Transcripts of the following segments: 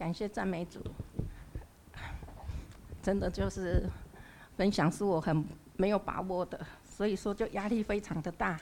感谢赞美主，真的就是分享是我很没有把握的，所以说就压力非常的大。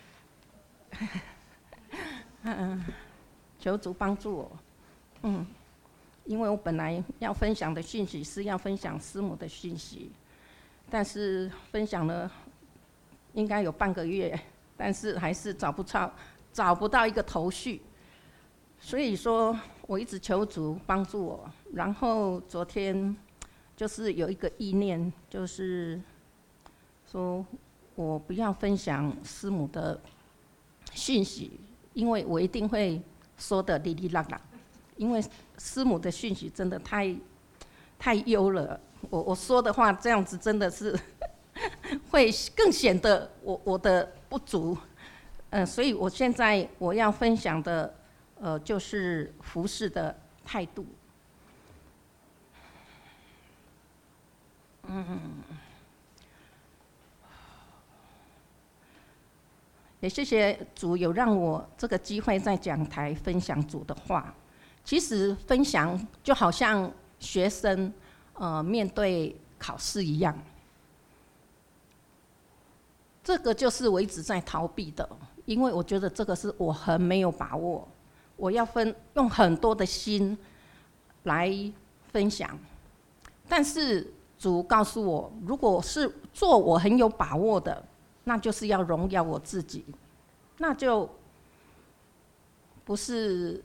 求主帮助我。因为我本来要分享的讯息是要分享师母的讯息，但是分享了应该有半个月，但是还是找不到一个头绪，所以说我一直求主帮助我。然后昨天就是有一个意念，就是说我不要分享师母的讯息，因为我一定会说的哩哩啦啦，因为师母的讯息真的太优了，我说的话这样子真的是会更显得我的不足。所以我现在我要分享的就是服事的态度。也谢谢主有让我这个机会在讲台分享主的话。其实分享就好像学生面对考试一样，这个就是我一直在逃避的，因为我觉得这个是我很没有把握，我要用很多的心来分享。但是主告诉我，如果是做我很有把握的，那就是要荣耀我自己，那就不是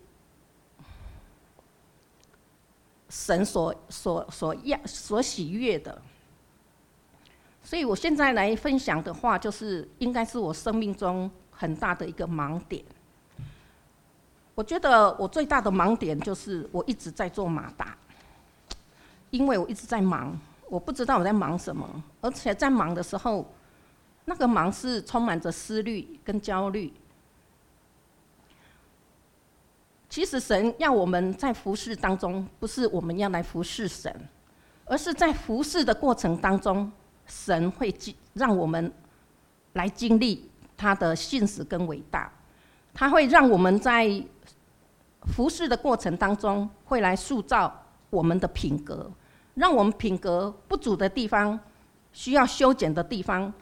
神所喜悦的。所以我现在来分享的话，就是应该是我生命中很大的一个盲点。我觉得我最大的盲点就是我一直在做马大，因为我一直在忙，我不知道我在忙什么，而且在忙的时候，那个忙是充满着思虑跟焦虑。其实神要我们在服事当中，不是我们要来服事神，而是在服事的过程当中，神会让我们来经历他的信实跟伟大。他会让我们在服事的过程当中，会来塑造我们的品格，让我们品格不足的地方，需要修剪的地方，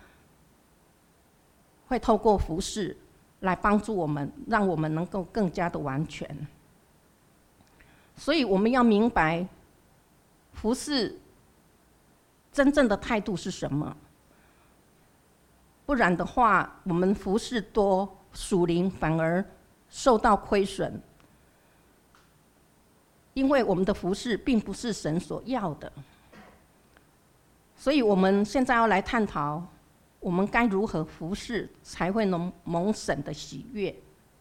会透过服事来帮助我们，让我们能够更加的完全。所以我们要明白服事真正的态度是什么，不然的话，我们服事多，属灵反而受到亏损，因为我们的服事并不是神所要的。所以我们现在要来探讨，我们该如何服事才会能蒙神的喜悦。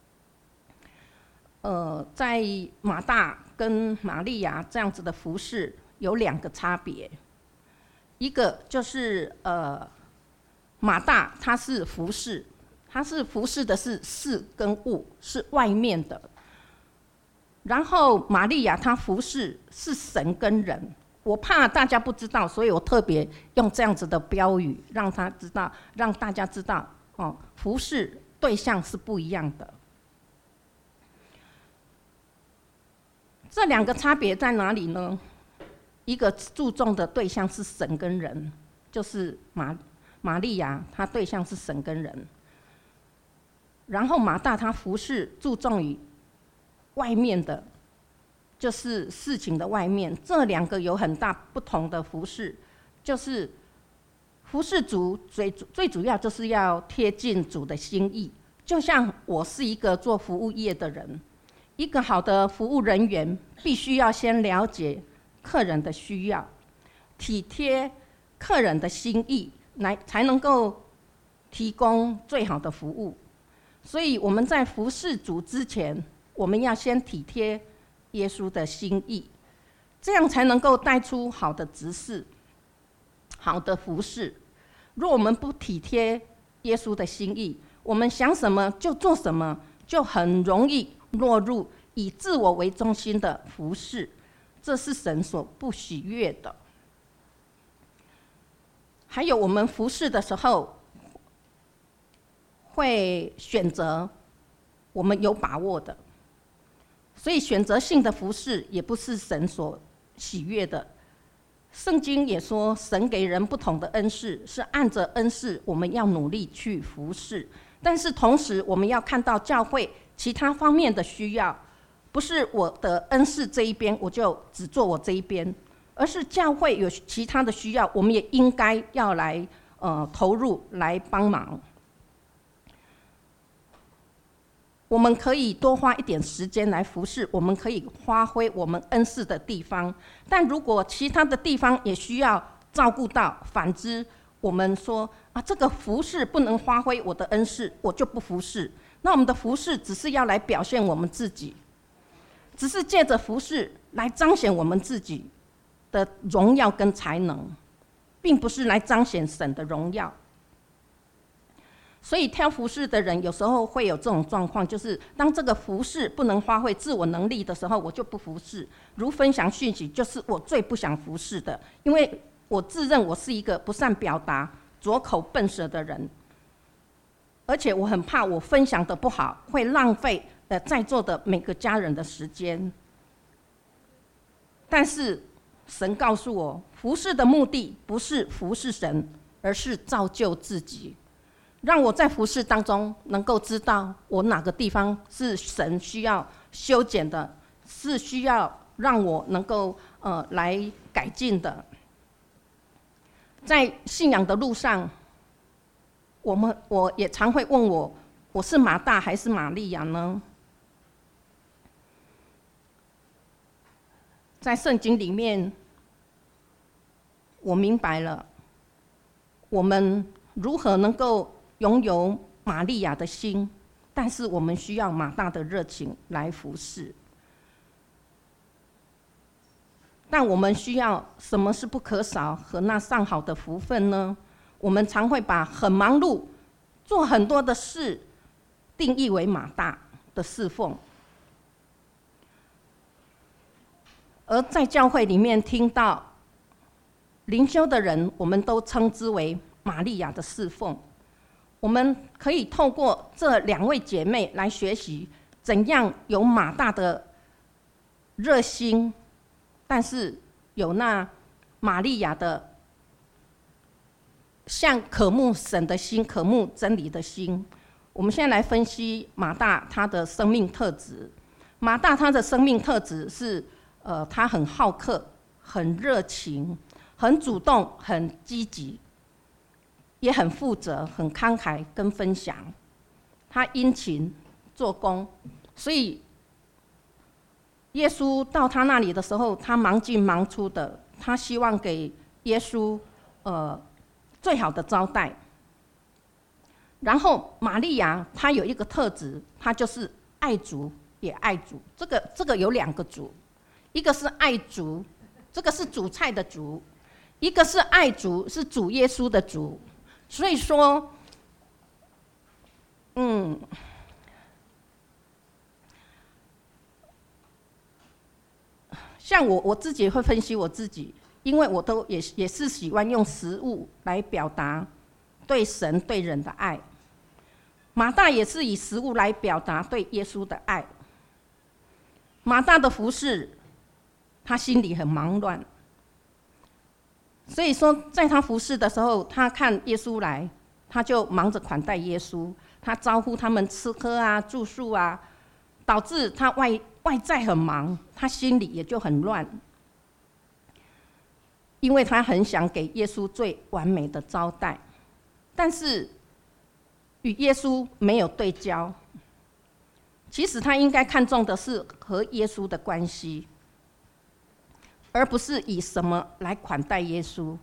在马大跟玛利亚这样子的服事有两个差别，一个就是马大他是服事，他是服事的是事跟物，是外面的。然后玛利亚她服事是神跟人。我怕大家不知道，所以我特别用这样子的标语，让大家知道，服事对象是不一样的。这两个差别在哪里呢？一个注重的对象是神跟人，就是玛利亚，她对象是神跟人。然后马大他服事注重于外面的，就是事情的外面。这两个有很大不同的服事，就是服事主最主要就是要贴近主的心意。就像我是一个做服务业的人，一个好的服务人员必须要先了解客人的需要，体贴客人的心意，才能够提供最好的服务。所以我们在服事主之前，我们要先体贴耶稣的心意，这样才能够带出好的执事，好的服事。若我们不体贴耶稣的心意，我们想什么就做什么，就很容易落入以自我为中心的服事，这是神所不喜悦的。还有我们服事的时候，会选择我们有把握的。 所以选择性的服事也不是神所喜悦的。圣经也说，神给人不同的恩赐，是按着恩赐我们要努力去服事。但是同时我们要看到教会其他方面的需要，不是我的恩赐这一边我就只做我这一边，而是教会有其他的需要，我们也应该要来投入来帮忙。我们可以多花一点时间来服事，我们可以发挥我们恩赐的地方，但如果其他的地方也需要照顾到，反之我们说这个服事不能发挥我的恩赐，我就不服事。那我们的服事只是要来表现我们自己，只是借着服事来彰显我们自己的荣耀跟才能，并不是来彰显神的荣耀。所以挑服事的人有时候会有这种状况，就是当这个服事不能发挥自我能力的时候，我就不服事。如分享讯息，就是我最不想服事的，因为我自认我是一个不善表达、拙口笨舌的人，而且我很怕我分享的不好，会浪费在座的每个家人的时间。但是神告诉我，服事的目的不是服事神，而是造就自己，让我在服事当中能够知道我哪个地方是神需要修剪的，是需要让我能够来改进的。在信仰的路上，我也常会问我是马大还是玛利亚呢？在圣经里面，我明白了我们如何能够拥有玛利亚的心，但是我们需要马大的热情来服侍。但我们需要什么是不可少和那上好的福分呢？我们常会把很忙碌、做很多的事定义为马大的侍奉，而在教会里面听到灵修的人，我们都称之为玛利亚的侍奉。我们可以透过这2位姐妹来学习怎样有马大的热心，但是有那玛利亚的像渴慕神的心、渴慕真理的心。我们现在来分析马大他的生命特质。马大他的生命特质是他很好客、很热情、很主动、很积极，也很负责、很慷慨跟分享。他殷勤做工，所以耶稣到他那里的时候，他忙进忙出的，他希望给耶稣最好的招待。然后玛利亚她有一个特质，她就是爱主也爱主。这个有2个主，一个是爱主，这个是主菜的主；一个是爱主，是主耶稣的主。所以说，像我自己会分析我自己，因为我都也是喜欢用食物来表达对神对人的爱。马大也是以食物来表达对耶稣的爱。马大的服事，他心里很忙乱，所以说在他服事的时候，他看耶稣来，他就忙着款待耶稣，他招呼他们吃喝啊、住宿啊，导致他外在很忙，他心里也就很乱，因为他很想给耶稣最完美的招待，但是与耶稣没有对焦。其实他应该看重的是和耶稣的关系，而不是以什么来款待耶稣。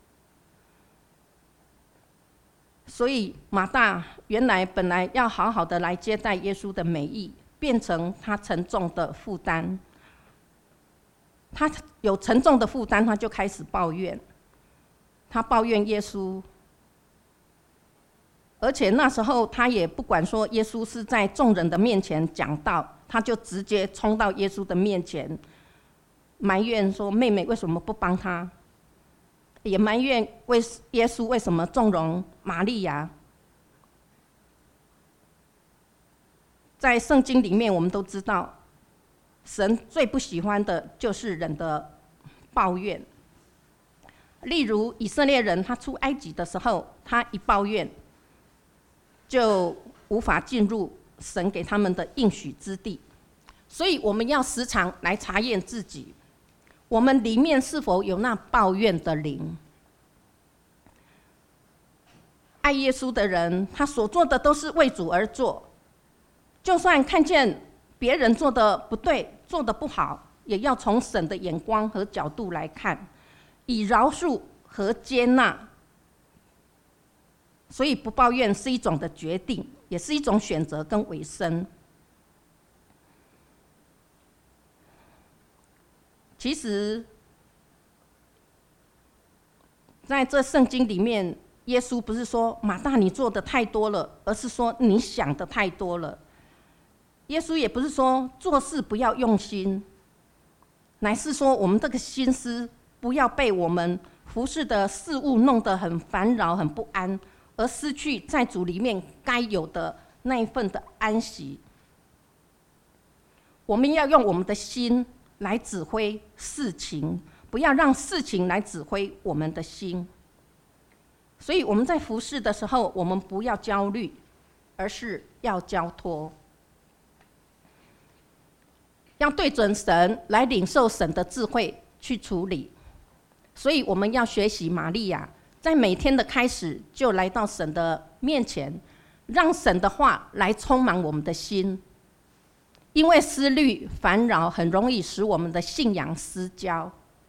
所以马大原来本来要好好的来接待耶稣的美意，变成他沉重的负担。他有沉重的负担，他就开始抱怨，他抱怨耶稣。而且那时候他也不管说耶稣是在众人的面前讲道，他就直接冲到耶稣的面前，埋怨说妹妹为什么不帮他，也埋怨耶稣为什么纵容玛利亚。在圣经里面我们都知道， 神最不喜欢的就是人的抱怨。例如以色列人他出埃及的时候，他一抱怨就无法进入神给他们的应许之地。所以我们要时常来查验自己，我们里面是否有那抱怨的灵。爱耶稣的人，他所做的都是为主而做，就算看见别人做的不对，做的不好，也要从神的眼光和角度来看，以饶恕和接纳。所以不抱怨是一种的决定，也是一种选择跟委身。其实在这圣经里面，耶稣不是说马大你做的太多了，而是说你想的太多了。耶稣也不是说做事不要用心，乃是说我们这个心思不要被我们服事的事物弄得很烦扰很不安，而失去在主里面该有的那一份的安息。我们要用我们的心来指挥事情，不要让事情来指挥我们的心。所以我们在服事的时候，我们不要焦虑，而是要交托，要对准神来领受神的智慧去处理。所以我们要学习玛利亚，在每天的开始就来到神的面前，让神的话来充满我们的心。因为思虑烦扰很容易使我们的信仰失焦。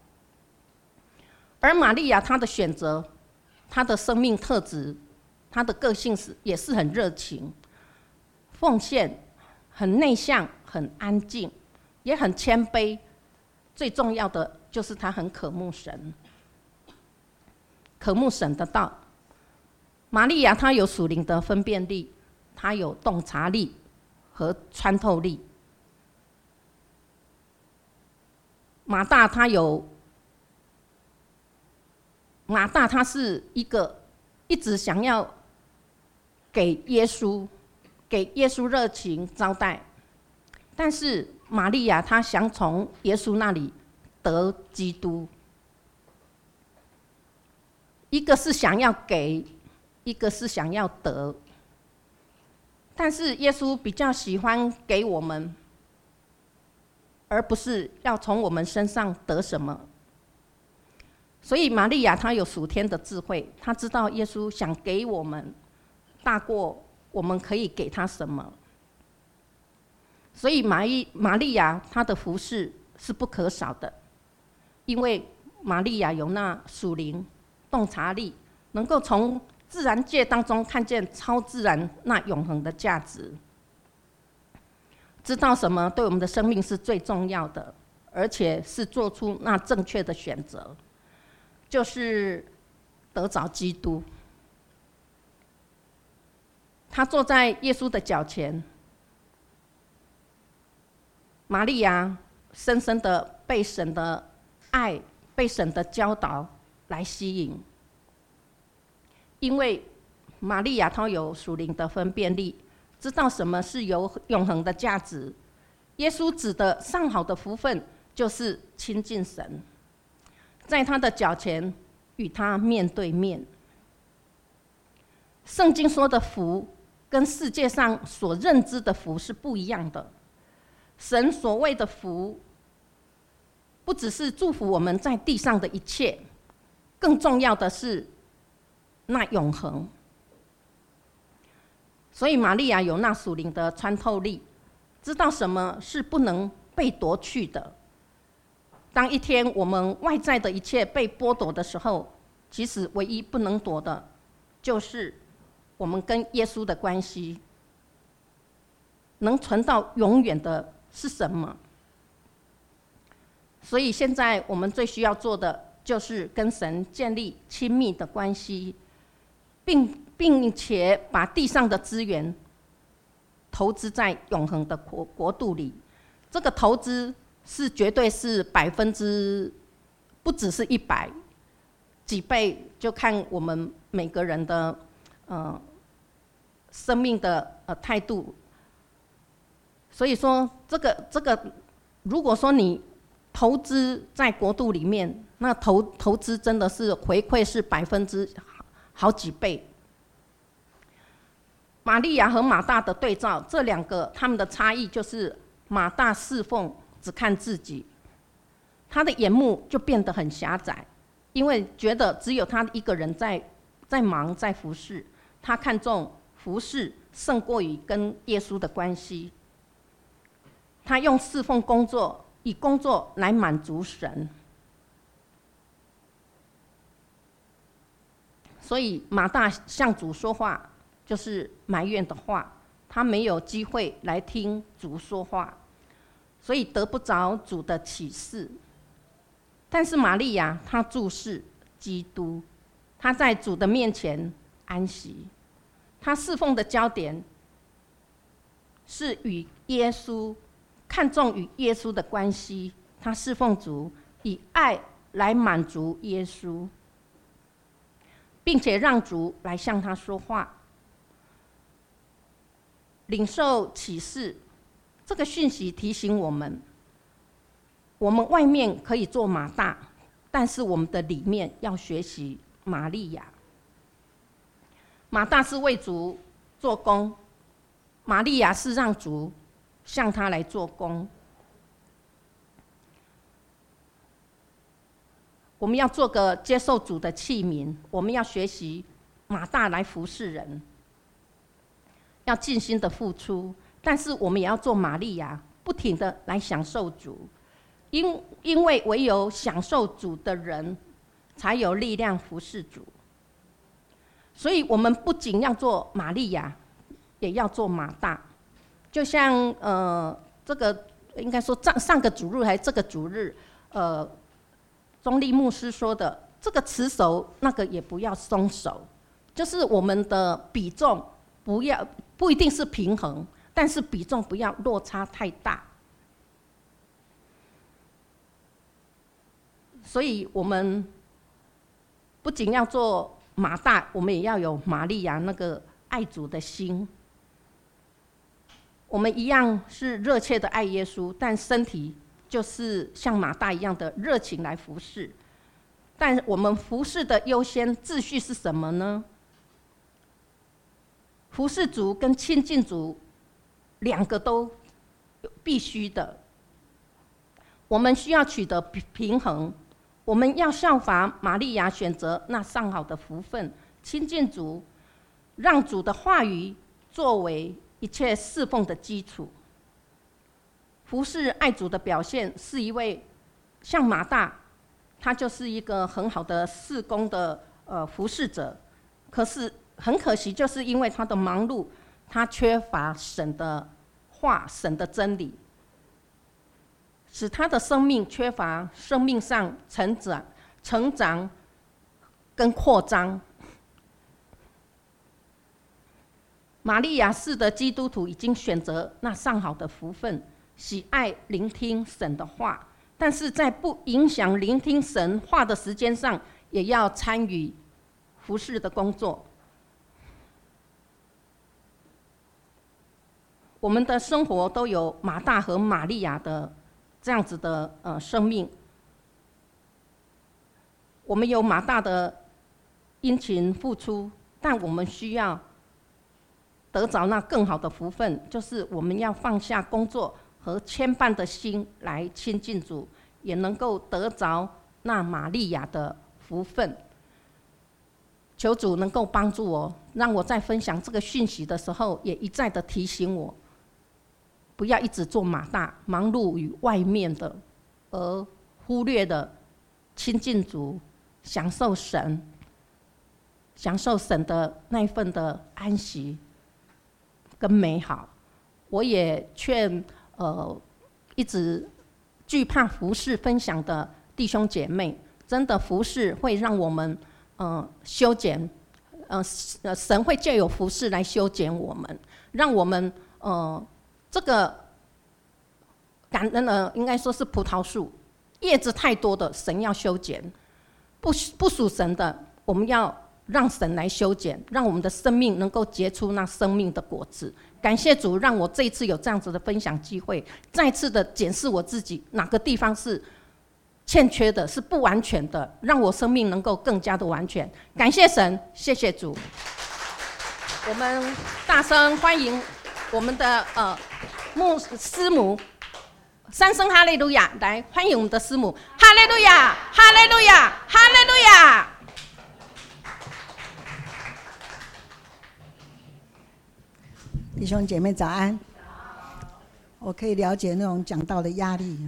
而玛利亚她的选择，她的生命特质，她的个性也是很热情、奉献、很内向、很安静，也很谦卑。最重要的就是她很渴慕神，渴慕神的道。玛利亚她有属灵的分辨力，她有洞察力和穿透力。马大他是一个一直想要给耶稣热情招待，但是玛利亚她想从耶稣那里得基督。一个是想要给，一个是想要得，但是耶稣比较喜欢给我们，而不是要从我们身上得什么。所以玛利亚她有属天的智慧，她知道耶稣想给我们大过我们可以给他什么。所以玛利亚她的服事是不可少的，因为玛利亚有那属灵洞察力，能够从自然界当中看见超自然那永恒的价值，知道什么对我们的生命是最重要的，而且是做出那正确的选择，就是得着基督。他坐在耶稣的脚前，玛利亚深深的被神的爱、被神的教导来吸引，因为玛利亚她有属灵的分辨力，知道什么是有永恒的价值。耶稣指的上好的福分，就是亲近神，在他的脚前与他面对面。圣经说的福，跟世界上所认知的福是不一样的。神所谓的福，不只是祝福我们在地上的一切，更重要的是那永恒。所以玛利亚有那属灵的穿透力，知道什么是不能被夺去的。当一天我们外在的一切被剥夺的时候，其实唯一不能夺的，就是我们跟耶稣的关系。能存到永远的是什么？所以现在我们最需要做的，就是跟神建立亲密的关系，并且把地上的资源投资在永恒的国度里。这个投资是绝对是100%，不只是100几倍，就看我们每个人的生命的态度。所以说，这个如果说你投资在国度里面，那投资真的是回馈是好几倍。玛利亚和马大的对照，这两个他们的差异就是马大侍奉只看自己，他的眼目就变得很狭窄，因为觉得只有他一个人在忙在服侍，他看重服侍胜过于跟耶稣的关系，他用侍奉工作，以工作来满足神。所以马大向主说话就是埋怨的话，他没有机会来听主说话，所以得不着主的启示。但是玛利亚她注视基督，她在主的面前安息，她侍奉的焦点是与耶稣，看重与耶稣的关系，她侍奉主，以爱来满足耶稣，并且让主来向她说话，领受启示。这个讯息提醒我们，我们外面可以做马大，但是我们的里面要学习玛利亚。马大是为主做工，玛利亚是让主向他来做工。我们要做个接受主的器皿，我们要学习马大来服侍人，要尽心的付出，但是我们也要做玛利亚，不停的来享受主，因为唯有享受主的人，才有力量服侍主。所以我们不仅要做玛利亚，也要做马大。就像这个应该说上个主日还是这个主日，中立牧师说的，这个持守那个也不要松手，就是我们的比重不一定是平衡，但是比重不要落差太大。所以我们不仅要做马大，我们也要有玛利亚那个爱主的心。我们一样是热切的爱耶稣，但身体就是像马大一样的热情来服侍。但我们服侍的优先秩序是什么呢？服侍主跟亲近主两个都必须的，我们需要取得平衡。我们要效法玛利亚，选择那上好的福分，亲近主，让主的话语作为一切侍奉的基础。服侍爱主的表现是一位像马大，他就是一个很好的事工的服侍者，可是很可惜，就是因为他的忙碌，他缺乏神的话、神的真理，使他的生命缺乏生命上成长跟扩张。玛利亚式的基督徒已经选择那上好的福分，喜爱聆听神的话，但是在不影响聆听神话的时间上，也要参与服事的工作。我们的生活都有马大和玛利亚的这样子的生命。我们有马大的殷勤付出，但我们需要得着那更好的福分，就是我们要放下工作和牵绊的心来亲近主，也能够得着那玛利亚的福分。求主能够帮助我，让我在分享这个讯息的时候，也一再的提醒我，不要一直做马大，忙碌于外面的，而忽略了亲近主，享受神的那一份的安息跟美好。我也劝一直惧怕服事分享的弟兄姐妹，真的服事会让我们修剪，神会借由服事来修剪我们，让我们这个感恩应该说是葡萄树，叶子太多的神要修剪，不属神的我们要让神来修剪，让我们的生命能够结出那生命的果子。感谢主，让我这一次有这样子的分享机会，再次的检视我自己哪个地方是欠缺的，是不完全的，让我生命能够更加的完全。感谢神，谢谢主。我们大声欢迎我们的师母，三声哈利路亚，来欢迎我们的师母，哈利路亚，哈利路亚，哈利路亚。 弟兄姐妹早安。我可以了解那种讲道的压力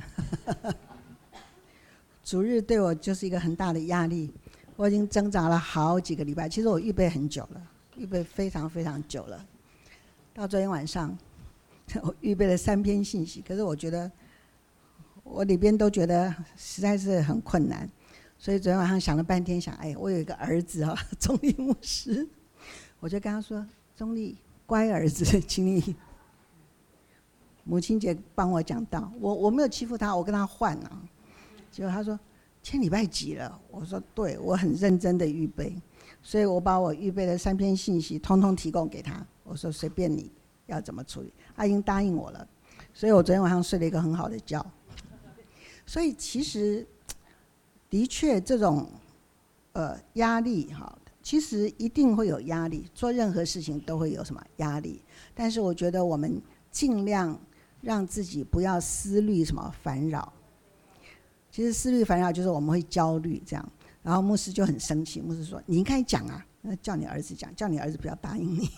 主日对我就是一个很大的压力，我已经挣扎了好几个礼拜，其实我预备很久了，预备非常非常久了。到昨天晚上我预备了3篇信息，可是我觉得我里边都觉得实在是很困难，所以昨天晚上想了半天，想我有一个儿子中立牧师，我就跟他说，中立乖儿子，请你母亲节帮我讲道。我没有欺负他，我跟他换啊。结果他说今天礼拜几了？我说对，我很认真的预备，所以我把我预备的3篇信息通通提供给他。我说随便你要怎么处理，他已经答应我了，所以我昨天晚上睡了一个很好的觉。所以其实的确这种压力其实一定会有压力，做任何事情都会有什么压力。但是我觉得我们尽量让自己不要思虑什么烦扰。其实思虑烦扰就是我们会焦虑这样。然后牧师就很生气，牧师说：“你应该讲啊，叫你儿子讲，叫你儿子不要答应你。”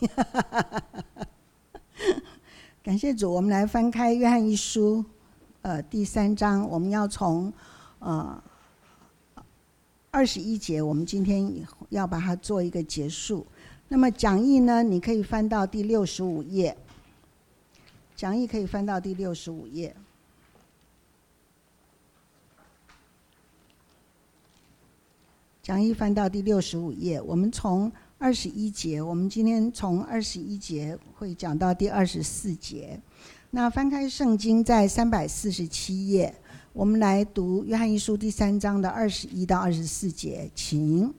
感谢主，我们来翻开约翰一书第3章，我们要从21节，我们今天要把它做一个结束。那么讲义呢，你可以翻到第65页，讲义可以翻到第65页。讲义翻到第65页，我们从21节，我们今天从21节会讲到第24节。那翻开圣经在347页，我们来读约翰一书第3章的21到24节，请。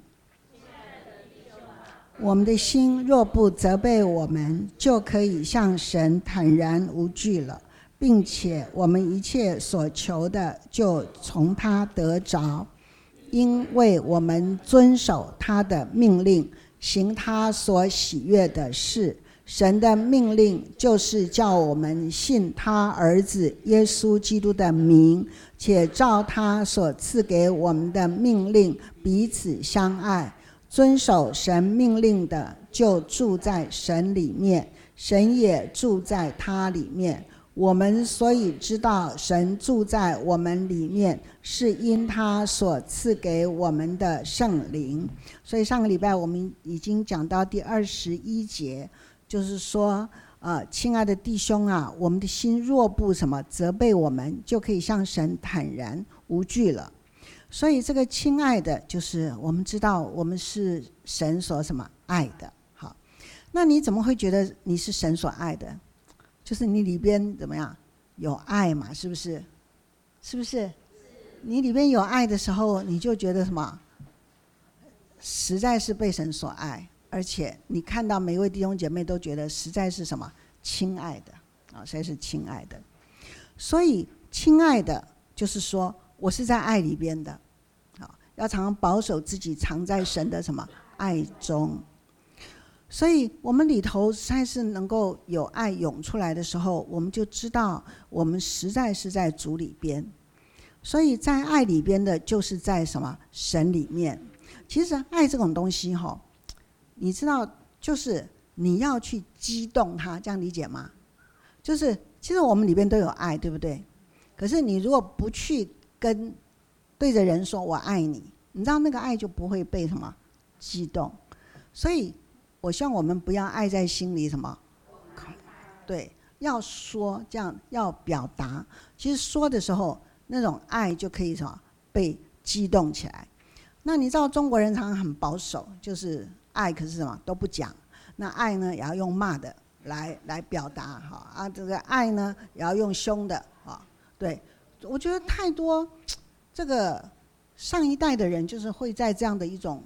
我们的心若不责备我们，就可以向神坦然无惧了，并且我们一切所求的就从他得着，因为我们遵守他的命令，行他所喜悦的事。神的命令就是叫我们信他儿子耶稣基督的名，且照他所赐给我们的命令彼此相爱。遵守神命令的就住在神里面，神也住在他里面。我们所以知道神住在我们里面，是因他所赐给我们的圣灵。所以上个礼拜我们已经讲到第21节，就是说亲爱的弟兄啊，我们的心若不什么责备我们，就可以向神坦然无惧了。所以这个亲爱的，就是我们知道我们是神所什么爱的。好，那你怎么会觉得你是神所爱的？就是你里边怎么样有爱嘛，是不是？是不是？你里边有爱的时候，你就觉得什么？实在是被神所爱，而且你看到每一位弟兄姐妹都觉得实在是什么？亲爱的啊，实在是亲爱的。所以亲爱的就是说我是在爱里边的，要常常保守自己藏在神的什么爱中。所以我们里头实在是能够有爱涌出来的时候，我们就知道我们实在是在主里边。所以在爱里边的就是在什么神里面。其实爱这种东西你知道就是你要去激动它，这样理解吗？就是其实我们里边都有爱，对不对？可是你如果不去对着人说我爱你，你知道那个爱就不会被什么激动。所以我希望我们不要爱在心里什么，对，要说，这样要表达。其实说的时候，那种爱就可以什么被激动起来。那你知道中国人常常很保守，就是爱可是什么都不讲。那爱呢也要用骂的来表达这个爱呢也要用凶的对，我觉得太多这个上一代的人就是会在这样的一种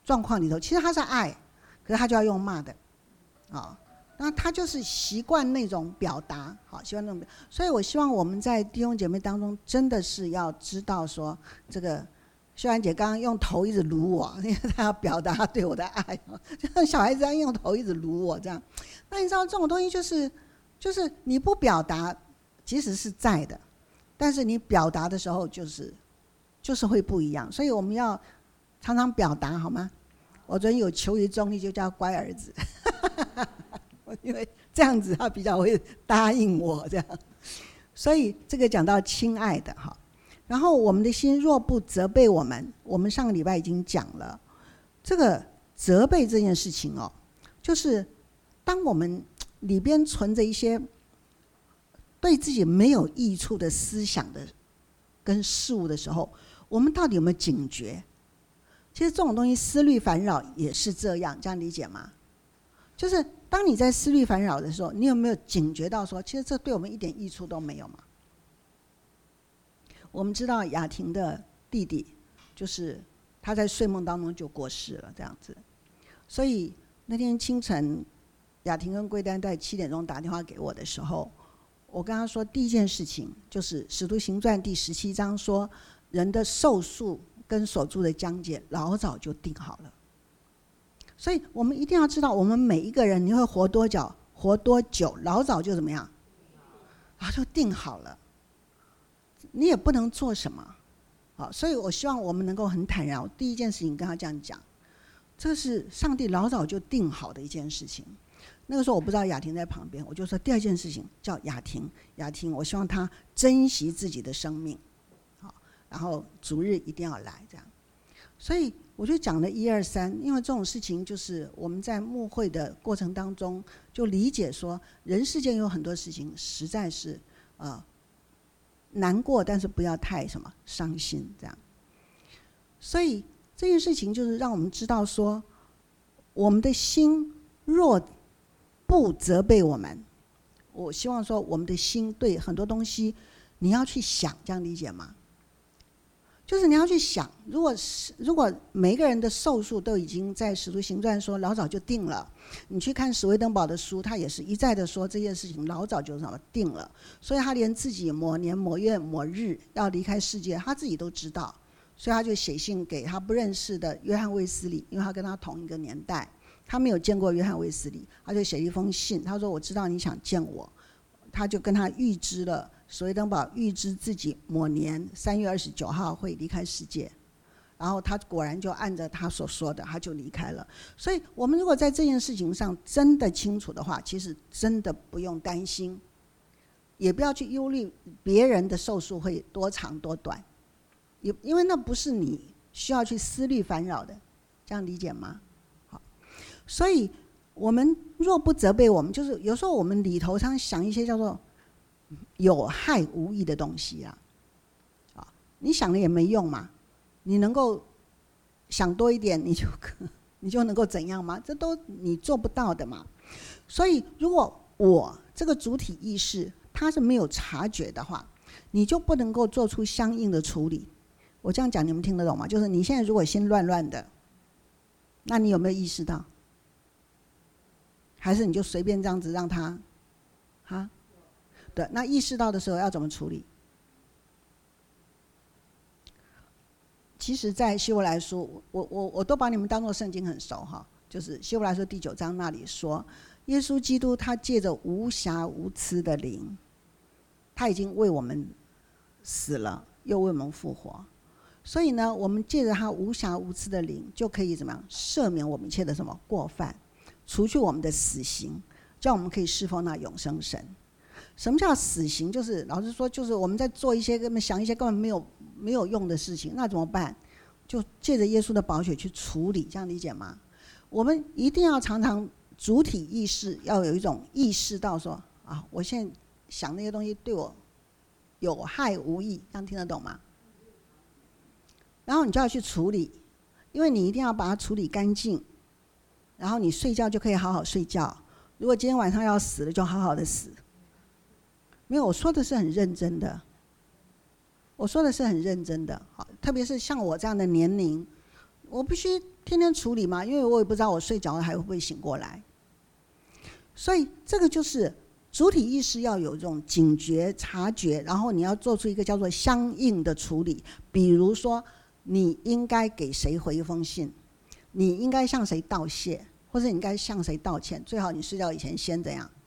状况里头，其实他是爱，可是他就要用骂的，那他就是习惯那种表达，习惯那种。所以我希望我们在弟兄姐妹当中，真的是要知道说，这个秀兰姐刚刚用头一直撸我，因为她要表达她对我的爱，就像小孩子一样用头一直撸我这样。那你知道这种东西就是你不表达，即使是在的，但是你表达的时候就是会不一样。所以我们要常常表达，好吗？我昨天有求于中立，就叫乖儿子。因为这样子他比较会答应我这样，所以这个讲到亲爱的哈。然后我们的心若不责备我们，我们上个礼拜已经讲了，这个责备这件事情就是当我们里边存着一些对自己没有益处的思想的跟事物的时候，我们到底有没有警觉？其实这种东西思虑烦扰也是这样，这样理解吗？就是当你在思虑烦扰的时候，你有没有警觉到说，其实这对我们一点益处都没有嘛？我们知道雅婷的弟弟，就是他在睡梦当中就过世了，这样子。所以那天清晨，雅婷跟桂丹在7点钟打电话给我的时候，我跟他说，第一件事情就是《使徒行传》第17章说，人的寿数跟所住的疆界老早就定好了。所以我们一定要知道，我们每一个人你会活多久，老早就怎么样，就定好了，你也不能做什么。所以我希望我们能够很坦然。第一件事情跟他这样讲，这是上帝老早就定好的一件事情。那个时候我不知道雅婷在旁边，我就说第二件事情叫雅婷，我希望她珍惜自己的生命，然后主日一定要来这样。所以我就讲了1、2、3，因为这种事情就是我们在牧会的过程当中就理解说，人世间有很多事情实在是难过，但是不要太伤心这样。所以这件事情就是让我们知道说，我们的心若不责备我们，我希望说我们的心对很多东西你要去想，这样理解吗？就是你要去想，如果每一个人的寿数都已经在使徒行传说老早就定了，你去看史威登堡的书，他也是一再的说这件事情老早就定了，所以他连自己某年某月某日要离开世界他自己都知道，所以他就写信给他不认识的约翰卫斯理，因为他跟他同一个年代，他没有见过约翰卫斯理，他就写一封信，他说我知道你想见我，他就跟他预知了，史威登堡预知自己某年3月29号会离开世界，然后他果然就按照他所说的他就离开了。所以我们如果在这件事情上真的清楚的话，其实真的不用担心，也不要去忧虑别人的寿数会多长多短，因为那不是你需要去思虑烦扰的，这样理解吗？好，所以我们若不责备我们，就是有时候我们里头常想一些叫做有害无益的东西你想了也没用嘛，你能够想多一点，你就能够怎样吗？这都你做不到的嘛。所以如果我这个主体意识它是没有察觉的话，你就不能够做出相应的处理。我这样讲你们听得懂吗？就是你现在如果心乱乱的，那你有没有意识到？还是你就随便这样子让它对，那意识到的时候要怎么处理？其实在希伯来书，我都把你们当作圣经很熟就是希伯来书第9章那里说，耶稣基督他借着无瑕无疵的灵，他已经为我们死了，又为我们复活。所以呢，我们借着他无瑕无疵的灵，就可以怎么样赦免我们一切的过犯，除去我们的死刑，叫我们可以侍奉那永生神。什么叫死刑？就是老实说，就是我们在做一些想一些根本没有用的事情，那怎么办？就借着耶稣的宝血去处理，这样理解吗？我们一定要常常主体意识，要有一种意识到说我现在想那些东西对我有害无益，这样听得懂吗？然后你就要去处理，因为你一定要把它处理干净，然后你睡觉就可以好好睡觉。如果今天晚上要死了，就好好的死。没有，我说的是很认真的，特别是像我这样的年龄， 我必须天天处理嘛，因为我也不知道我睡着了还会不会醒过来。所以这个就是主体意识要有这种警觉察觉，然后你要做出一个叫做相应的处理。比如说你应该给谁回一封信，你应该向谁道谢，或者你应该向谁道歉，最好你睡觉以前先怎样，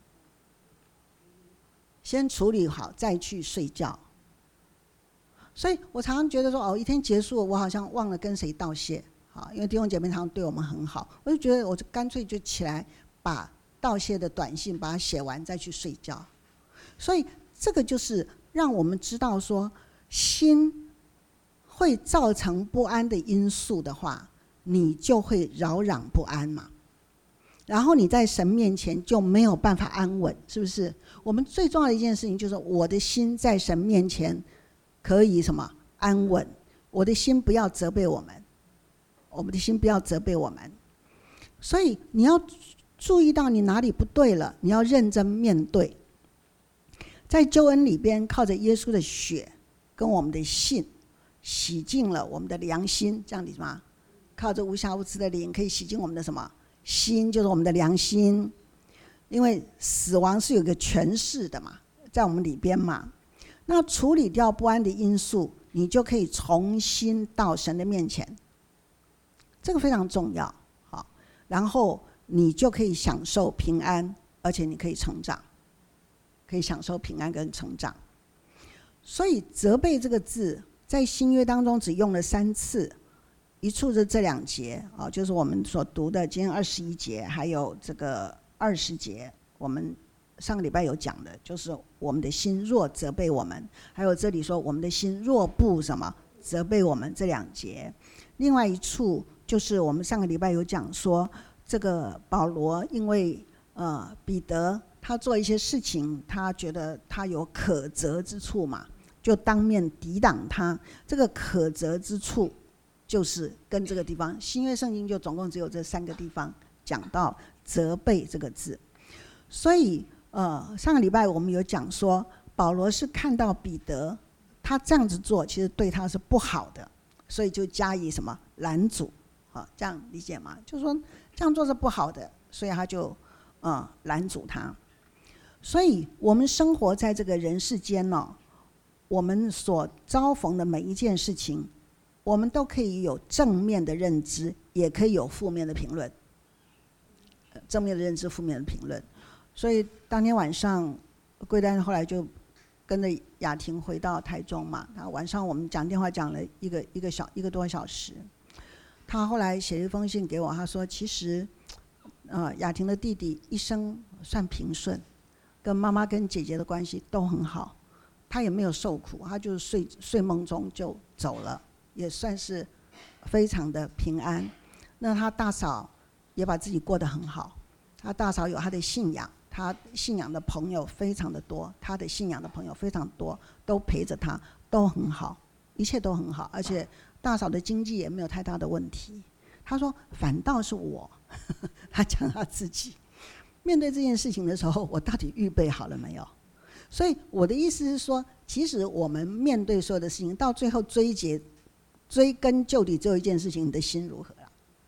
先处理好再去睡觉。所以我常常觉得说，一天结束我好像忘了跟谁道谢，因为弟兄姐妹常常对我们很好，我就觉得我就干脆就起来把道谢的短信把它写完再去睡觉。所以这个就是让我们知道说，心会造成不安的因素的话，你就会扰攘不安嘛，然后你在神面前就没有办法安稳，是不是？我们最重要的一件事情就是我的心在神面前可以什么安稳，我的心不要责备我们，我们的心不要责备我们。所以你要注意到你哪里不对了，你要认真面对。在救恩里边，靠着耶稣的血跟我们的信洗净了我们的良心，这样子吗？靠着无瑕无疵的灵可以洗净我们的什么心，就是我们的良心。因为死亡是有个权势的嘛，在我们里边嘛。那处理掉不安的因素，你就可以重新到神的面前，这个非常重要。好，然后你就可以享受平安，而且你可以成长，可以享受平安跟成长。所以责备这个字在新约当中只用了3次，一处是这2节，就是我们所读的今天21节，还有这个20节，我们上个礼拜有讲的，就是我们的心若责备我们，还有这里说我们的心若不什么责备我们，这2节。另外一处就是我们上个礼拜有讲说，这个保罗因为彼得他做一些事情，他觉得他有可责之处嘛，就当面抵挡他。这个可责之处就是跟这个地方，新约圣经就总共只有这3个地方讲到责备这个字。所以上个礼拜我们有讲说，保罗是看到彼得他这样子做其实对他是不好的，所以就加以什么拦阻，这样理解吗？就是说这样做是不好的，所以他就拦阻他。所以我们生活在这个人世间我们所遭逢的每一件事情，我们都可以有正面的认知，也可以有负面的评论。正面的认知，负面的评论。所以当天晚上，桂丹后来就跟着雅婷回到台中嘛。然后晚上我们讲电话讲了一个多小时。他后来写了一封信给我，他说其实雅婷的弟弟一生算平顺，跟妈妈跟姐姐的关系都很好，他也没有受苦，他就睡梦中就走了，也算是非常的平安。那他大嫂也把自己过得很好，他大嫂有他的信仰，他信仰的朋友非常的多，他的信仰的朋友非常多，都陪着他，都很好，一切都很好，而且大嫂的经济也没有太大的问题。他说反倒是我他讲他自己面对这件事情的时候，我到底预备好了没有？所以我的意思是说，其实我们面对所有的事情，到最后追根究底，只有一件事情：你的心如何了？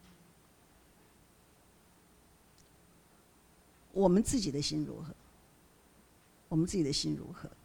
我们自己的心如何？我们自己的心如何？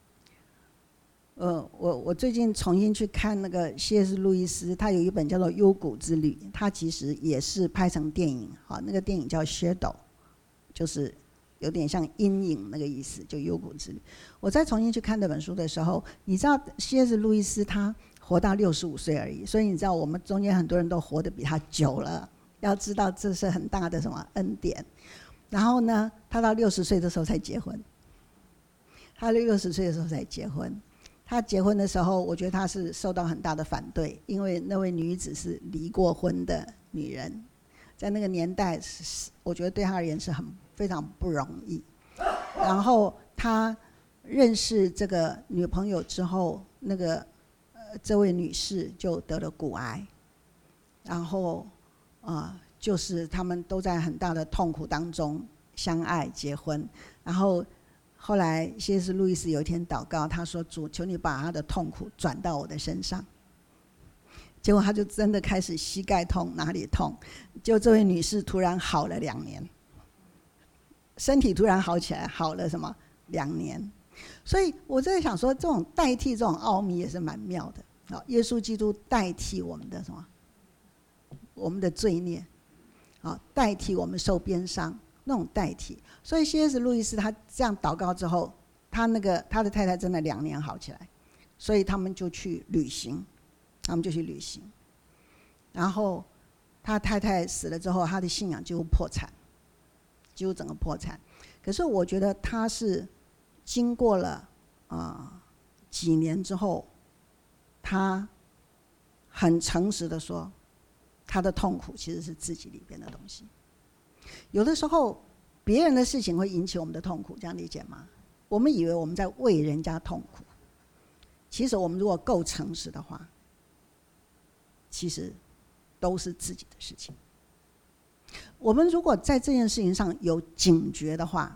我最近重新去看那个C.S. 路易斯，他有一本叫做《幽谷之旅》，他其实也是拍成电影，那个电影叫《Shadow》，就是有点像阴影那个意思，就幽谷之旅。我再重新去看这本书的时候，你知道 C.S. 路易斯他活到65岁而已，所以你知道我们中间很多人都活得比他久了，要知道这是很大的什么恩典。然后呢，他到60岁的时候才结婚，他60岁的时候才结婚。他结婚的时候，我觉得他是受到很大的反对，因为那位女子是离过婚的女人，在那个年代，我觉得对他而言是非常不容易。然后他认识这个女朋友之后，这位女士就得了骨癌，然后就是他们都在很大的痛苦当中相爱结婚。然后后来C.S. 路易斯有一天祷告，他说：主，求你把他的痛苦转到我的身上。 结果他就真的开始膝盖痛，哪里痛，就这位女士突然好了2年，身体突然好起来，好了什么2年。所以我在想说，这种代替这种奥秘也是蛮妙的。耶稣基督代替我们的什么？我们的罪孽，代替我们受鞭伤那种代替。所以 C.S. 路易斯他这样祷告之后，他的太太真的2年好起来，所以他们就去旅行，然后他太太死了之后，他的信仰几乎整个破产。可是我觉得他是经过了几年之后，他很诚实的说，他的痛苦其实是自己里边的东西。有的时候别人的事情会引起我们的痛苦，这样理解吗？我们以为我们在为人家痛苦，其实我们如果够诚实的话，其实都是自己的事情。我们如果在这件事情上有警觉的话，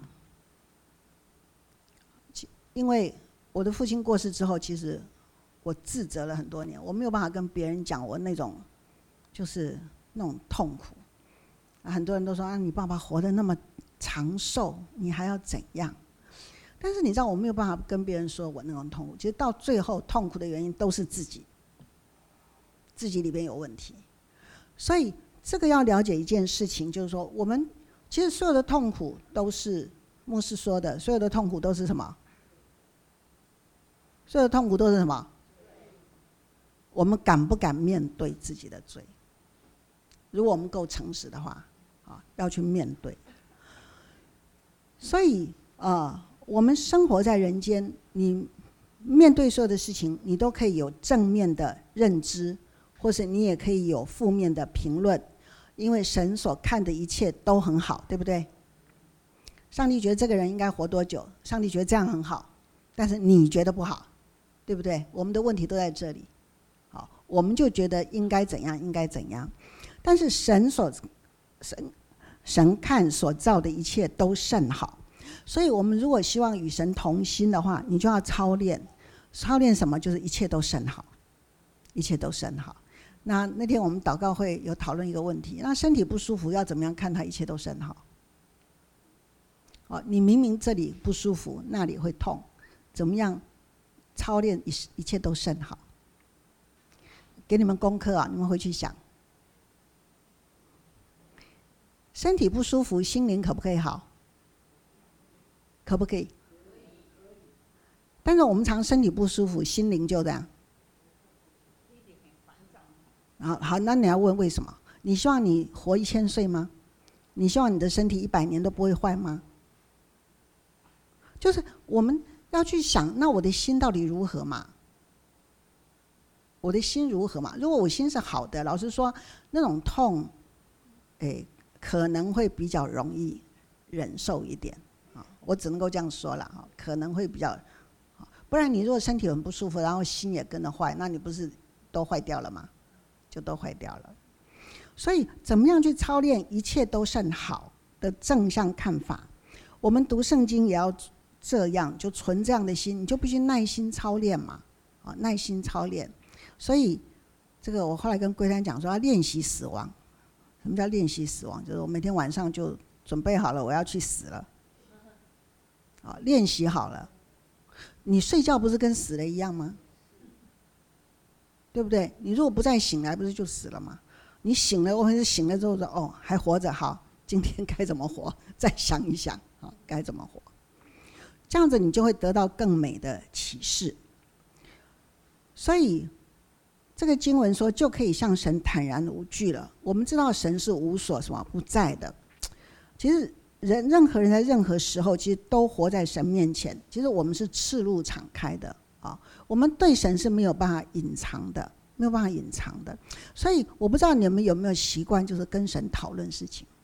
因为我的父亲过世之后，其实我自责了很多年，我没有办法跟别人讲我那种就是那种痛苦。很多人都说你爸爸活得那么长寿，你还要怎样？但是你知道我没有办法跟别人说我那种痛苦，其实到最后痛苦的原因都是自己里边有问题。所以这个要了解一件事情，就是说我们其实所有的痛苦都是牧师说的，所有的痛苦都是什么？所有的痛苦都是什么？我们敢不敢面对自己的罪？如果我们够诚实的话，要去面对。所以我们生活在人间，你面对所有的事情，你都可以有正面的认知，或是你也可以有负面的评论，因为神所看的一切都很好，对不对？上帝觉得这个人应该活多久，上帝觉得这样很好，但是你觉得不好，对不对？我们的问题都在这里。我们就觉得应该怎样，应该怎样，但是神看所造的一切都甚好。所以我们如果希望与神同心的话，你就要操练什么？就是一切都甚好，一切都甚好。那天我们祷告会有讨论一个问题，那身体不舒服要怎么样看它一切都甚好？你明明这里不舒服，那里会痛，怎么样操练一切都甚好？给你们功课你们回去想。身体不舒服，心灵可不可以好？可不可以？但是我们常身体不舒服，心灵就这样。好，那你要问为什么？你希望你活1000岁吗？你希望你的身体100年都不会坏吗？就是我们要去想，那我的心到底如何嘛？我的心如何嘛？如果我心是好的，老实说，那种痛，可能会比较容易忍受一点我只能够这样说了可能会比较，不然你如果身体很不舒服，然后心也跟着坏，那你不是都坏掉了吗？就都坏掉了。所以怎么样去操练一切都甚好的正向看法？我们读圣经也要这样，就存这样的心，你就必须耐心操练嘛耐心操练。所以这个我后来跟龟山讲说，要练习死亡。什么叫练习死亡？就是我每天晚上就准备好了，我要去死了练习好了。你睡觉不是跟死了一样吗？对不对？你如果不再醒来，不是就死了吗？你醒了，或者是醒了之后说还活着，好，今天该怎么活？再想一想该怎么活。这样子你就会得到更美的启示。所以这个经文说，就可以向神坦然无惧了。我们知道神是无所什么不在的。其实任何人在任何时候，其实都活在神面前。其实我们是赤露敞开的我们对神是没有办法隐藏的，没有办法隐藏的。所以我不知道你们有没有习惯，就是跟神讨论事情。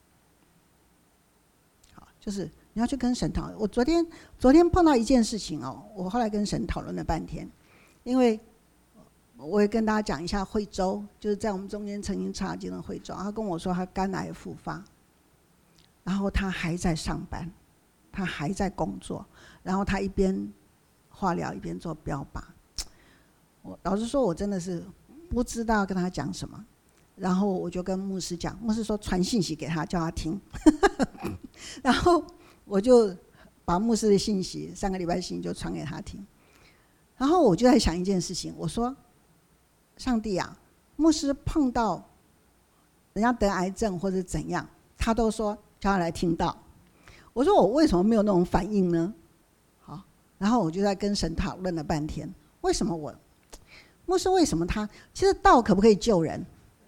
就是你要去跟神讨论。我昨天碰到一件事情我后来跟神讨论了半天，因为我也跟大家讲一下惠州，就是在我们中间曾经插进了惠州。他跟我说他肝癌复发，然后他还在上班，他还在工作，然后他一边化疗一边做标靶。老实说，我真的是不知道跟他讲什么，然后我就跟牧师讲，牧师说传信息给他，叫他听。然后我就把牧师的信息，3个礼拜的信息就传给他听。然后我就在想一件事情，我说：上帝啊，牧师碰到人家得癌症或者怎样，他都说叫他来听道。我说我为什么没有那种反应呢？好，然后我就在跟神讨论了半天，为什么牧师为什么他其实道可不可以救人？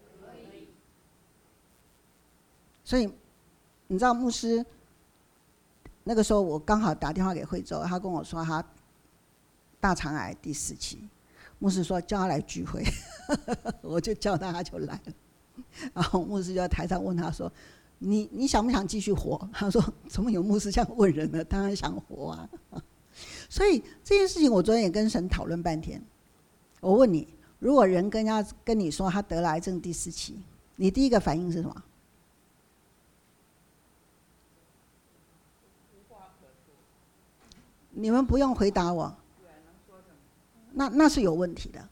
所以你知道牧师那个时候我刚好打电话给惠州，他跟我说他大肠癌第4期，牧师说叫他来聚会。我就叫他，他就来了。然后牧师就在台上问他说：你想不想继续活？他说怎么有牧师这样问人呢？当然想活啊。所以这件事情我昨天也跟神讨论半天。我问你，如果人跟你说他得了癌症第4期，你第一个反应是什么？你们不用回答我，那是有问题的。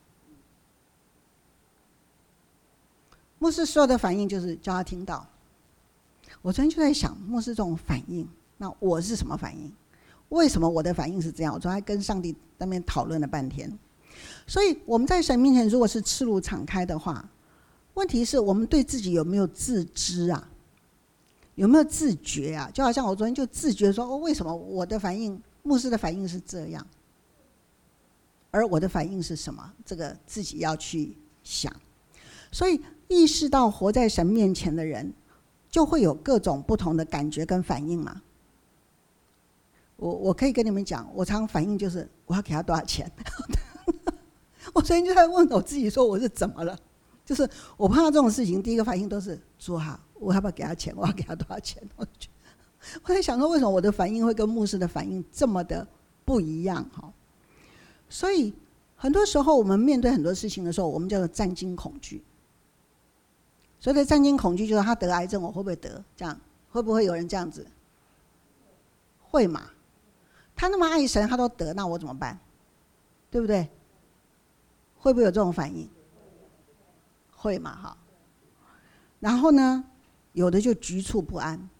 牧师所有的反应就是叫他听到。我昨天就在想，牧师这种反应，那我是什么反应？为什么我的反应是这样？我昨天还跟上帝那边讨论了半天。所以我们在神面前如果是赤露敞开的话，问题是我们对自己有没有自知啊？有没有自觉啊？就好像我昨天就自觉说，为什么我的反应，牧师的反应是这样，而我的反应是什么？这个自己要去想。所以意识到活在神面前的人，就会有各种不同的感觉跟反应嘛。我可以跟你们讲，我常反应就是我要给他多少钱。我昨天就在问我自己说我是怎么了，就是我碰到这种事情，第一个反应都是主啊，我要不要给他钱？我要给他多少钱？我在想说，为什么我的反应会跟牧师的反应这么的不一样？所以很多时候我们面对很多事情的时候，我们叫做战惊恐惧。所谓的战惊恐惧就是他得癌症，我会不会得？这样会不会有人这样子？会嘛？他那么爱神，他都得，那我怎么办？对不对？会不会有这种反应？会嘛？哈。然后呢，有的就局促不安，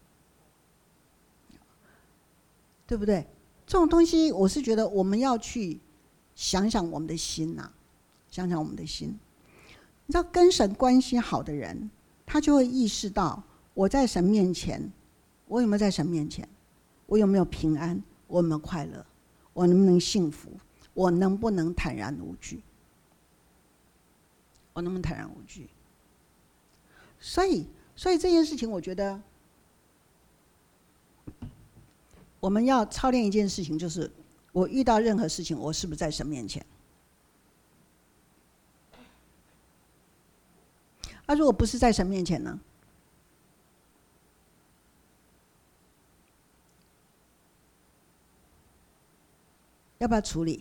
对不对？这种东西，我是觉得我们要去想想我们的心呐，想想我们的心。你知道，跟神关系好的人，他就会意识到，我在神面前，我有没有在神面前？我有没有平安？我有没有快乐？我能不能幸福？我能不能坦然无惧？我能不能坦然无惧？所以这件事情，我觉得我们要操练一件事情，就是我遇到任何事情，我是不是在神面前？如果不是在神面前呢？要不要处理？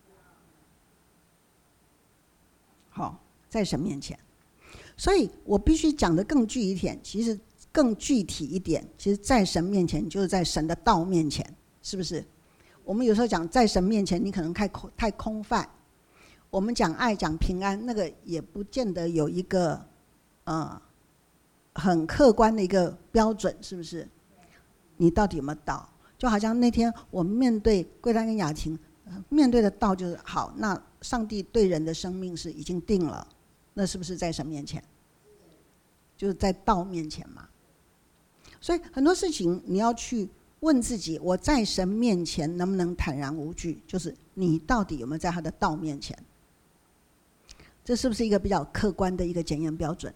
好，在神面前。所以我必须讲得更具一点，其实更具体一点，其实在神面前就是在神的道面前，是不是？我们有时候讲在神面前，你可能太空泛。我们讲爱讲平安，那个也不见得有一个很客观的一个标准，是不是？你到底有没有道？就好像那天我们面对桂丹跟雅婷，面对的道就是好，那上帝对人的生命是已经定了，那是不是在神面前？就是在道面前嘛。所以很多事情你要去问自己，我在神面前能不能坦然无惧？就是你到底有没有在他的道面前？这是不是一个比较客观的一个检验标准？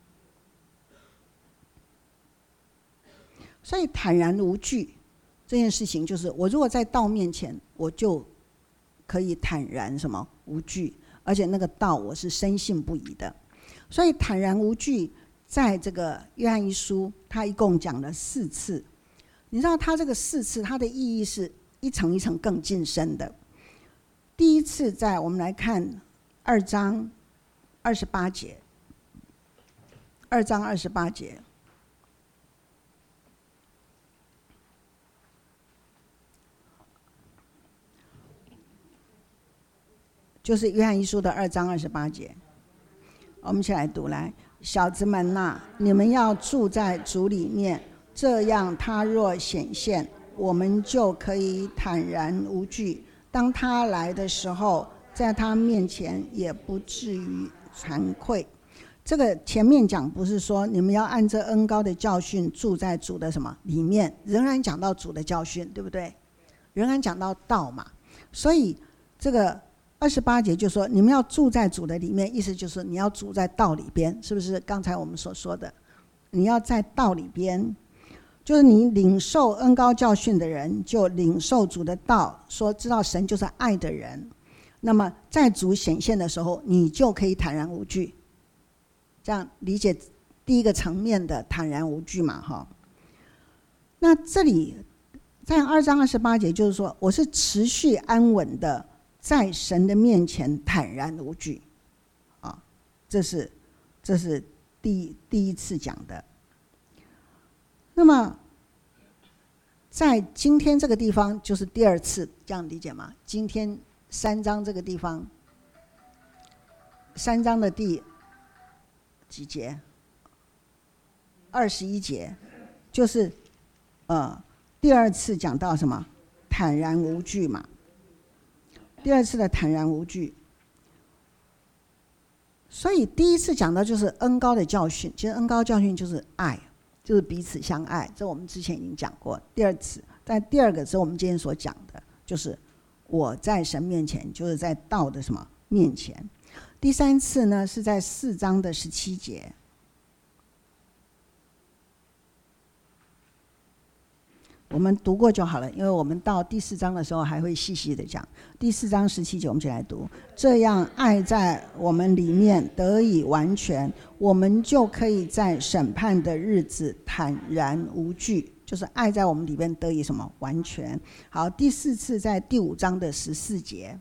所以坦然无惧这件事情，就是我如果在道面前，我就可以坦然什么无惧，而且那个道我是深信不疑的。所以坦然无惧，在这个约翰一书，他一共讲了4次。你知道他这个4次，它的意义是一层一层更进深的。第一次在我们来看2章28节，2章28节。就是约翰一书的2章28节， 我们一起来读，来，小子们呐，你们要住在主里面，这样他若显现，我们就可以坦然无惧。当他来的时候，在他面前也不至于惭愧。这个前面讲不是说你们要按这恩膏的教训住在主的什么里面，仍然讲到主的教训，对不对？仍然讲到道嘛。所以这个28节就说你们要住在主的里面，意思就是你要住在道里边，是不是刚才我们所说的你要在道里边，就是你领受恩膏教训的人就领受主的道，说知道神就是爱的人，那么在主显现的时候你就可以坦然无惧。这样理解第一个层面的坦然无惧嘛。那这里在2章28节就是说我是持续安稳的在神的面前坦然无惧这是第一次讲的。那么在今天这个地方就是第二次，这样理解吗？今天3章这个地方，3章的第几节？21节，就是第二次讲到什么？坦然无惧嘛。第二次的坦然无惧，所以第一次讲到就是恩膏的教训，其实恩膏教训就是爱，就是彼此相爱，这我们之前已经讲过。第二次，但第二个是我们今天所讲的，就是我在神面前，就是在道的什么面前。第三次呢是在4章的17节，我们读过就好了，因为我们到第4章的时候还会细细的讲。第4章17节我们就来读，这样爱在我们里面得以完全，我们就可以在审判的日子坦然无惧，就是爱在我们里面得以什么完全。好，第4次在第5章的14节，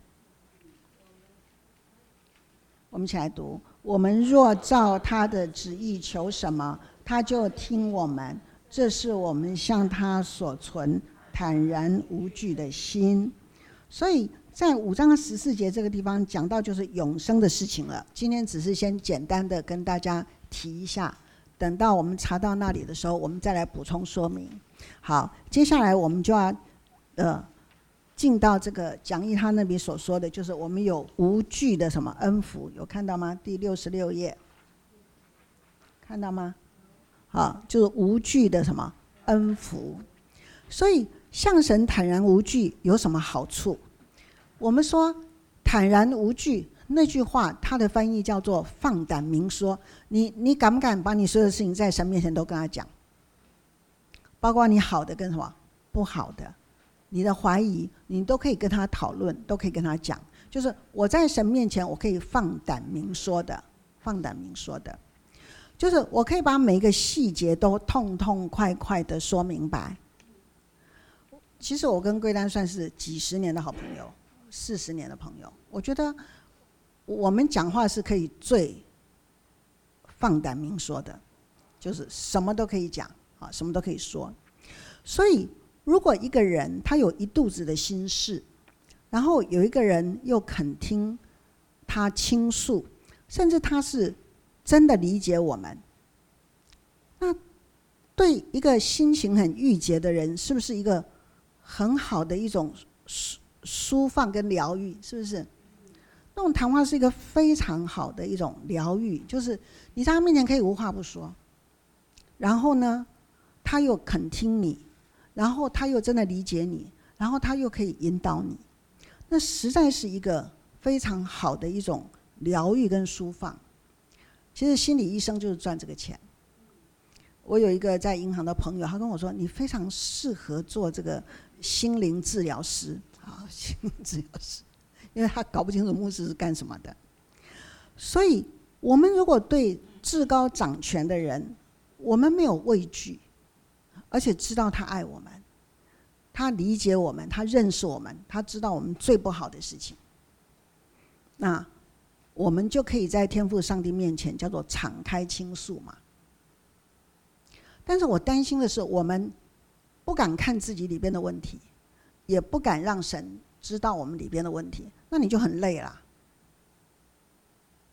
我们一起来读，我们若照他的旨意求什么，他就听我们，这是我们向他所存坦然无惧的心。所以在5章14节这个地方讲到就是永生的事情了，今天只是先简单的跟大家提一下，等到我们查到那里的时候我们再来补充说明。好，接下来我们就要进到这个讲义他那边所说的，就是我们有无惧的什么恩福，有看到吗？第66页，看到吗？好，就是无惧的什么恩福。所以向神坦然无惧有什么好处？我们说坦然无惧那句话，它的翻译叫做放胆明说。你敢不敢把你所有的事情在神面前都跟他讲？包括你好的跟什么不好的，你的怀疑你都可以跟他讨论，都可以跟他讲。就是我在神面前我可以放胆明说的，放胆明说的，就是我可以把每一个细节都痛痛快快的说明白。其实我跟贵丹算是几十年的好朋友，40年的朋友，我觉得我们讲话是可以最放胆明说的，就是什么都可以讲，什么都可以说。所以如果一个人他有一肚子的心事，然后有一个人又肯听他倾诉，甚至他是真的理解我们，那对一个心情很郁结的人，是不是一个很好的一种抒放跟疗愈？是不是？那种谈话是一个非常好的一种疗愈，就是你在他面前可以无话不说，然后呢他又肯听你，然后他又真的理解你，然后他又可以引导你，那实在是一个非常好的一种疗愈跟抒放。其实心理医生就是赚这个钱。我有一个在银行的朋友，他跟我说你非常适合做这个心灵治疗师，心灵治疗师，因为他搞不清楚牧师是干什么的。所以我们如果对至高掌权的人我们没有畏惧，而且知道他爱我们，他理解我们，他认识我们，他知道我们最不好的事情，那我们就可以在天父上帝面前叫做敞开倾诉嘛。但是我担心的是，我们不敢看自己里边的问题，也不敢让神知道我们里边的问题，那你就很累啦，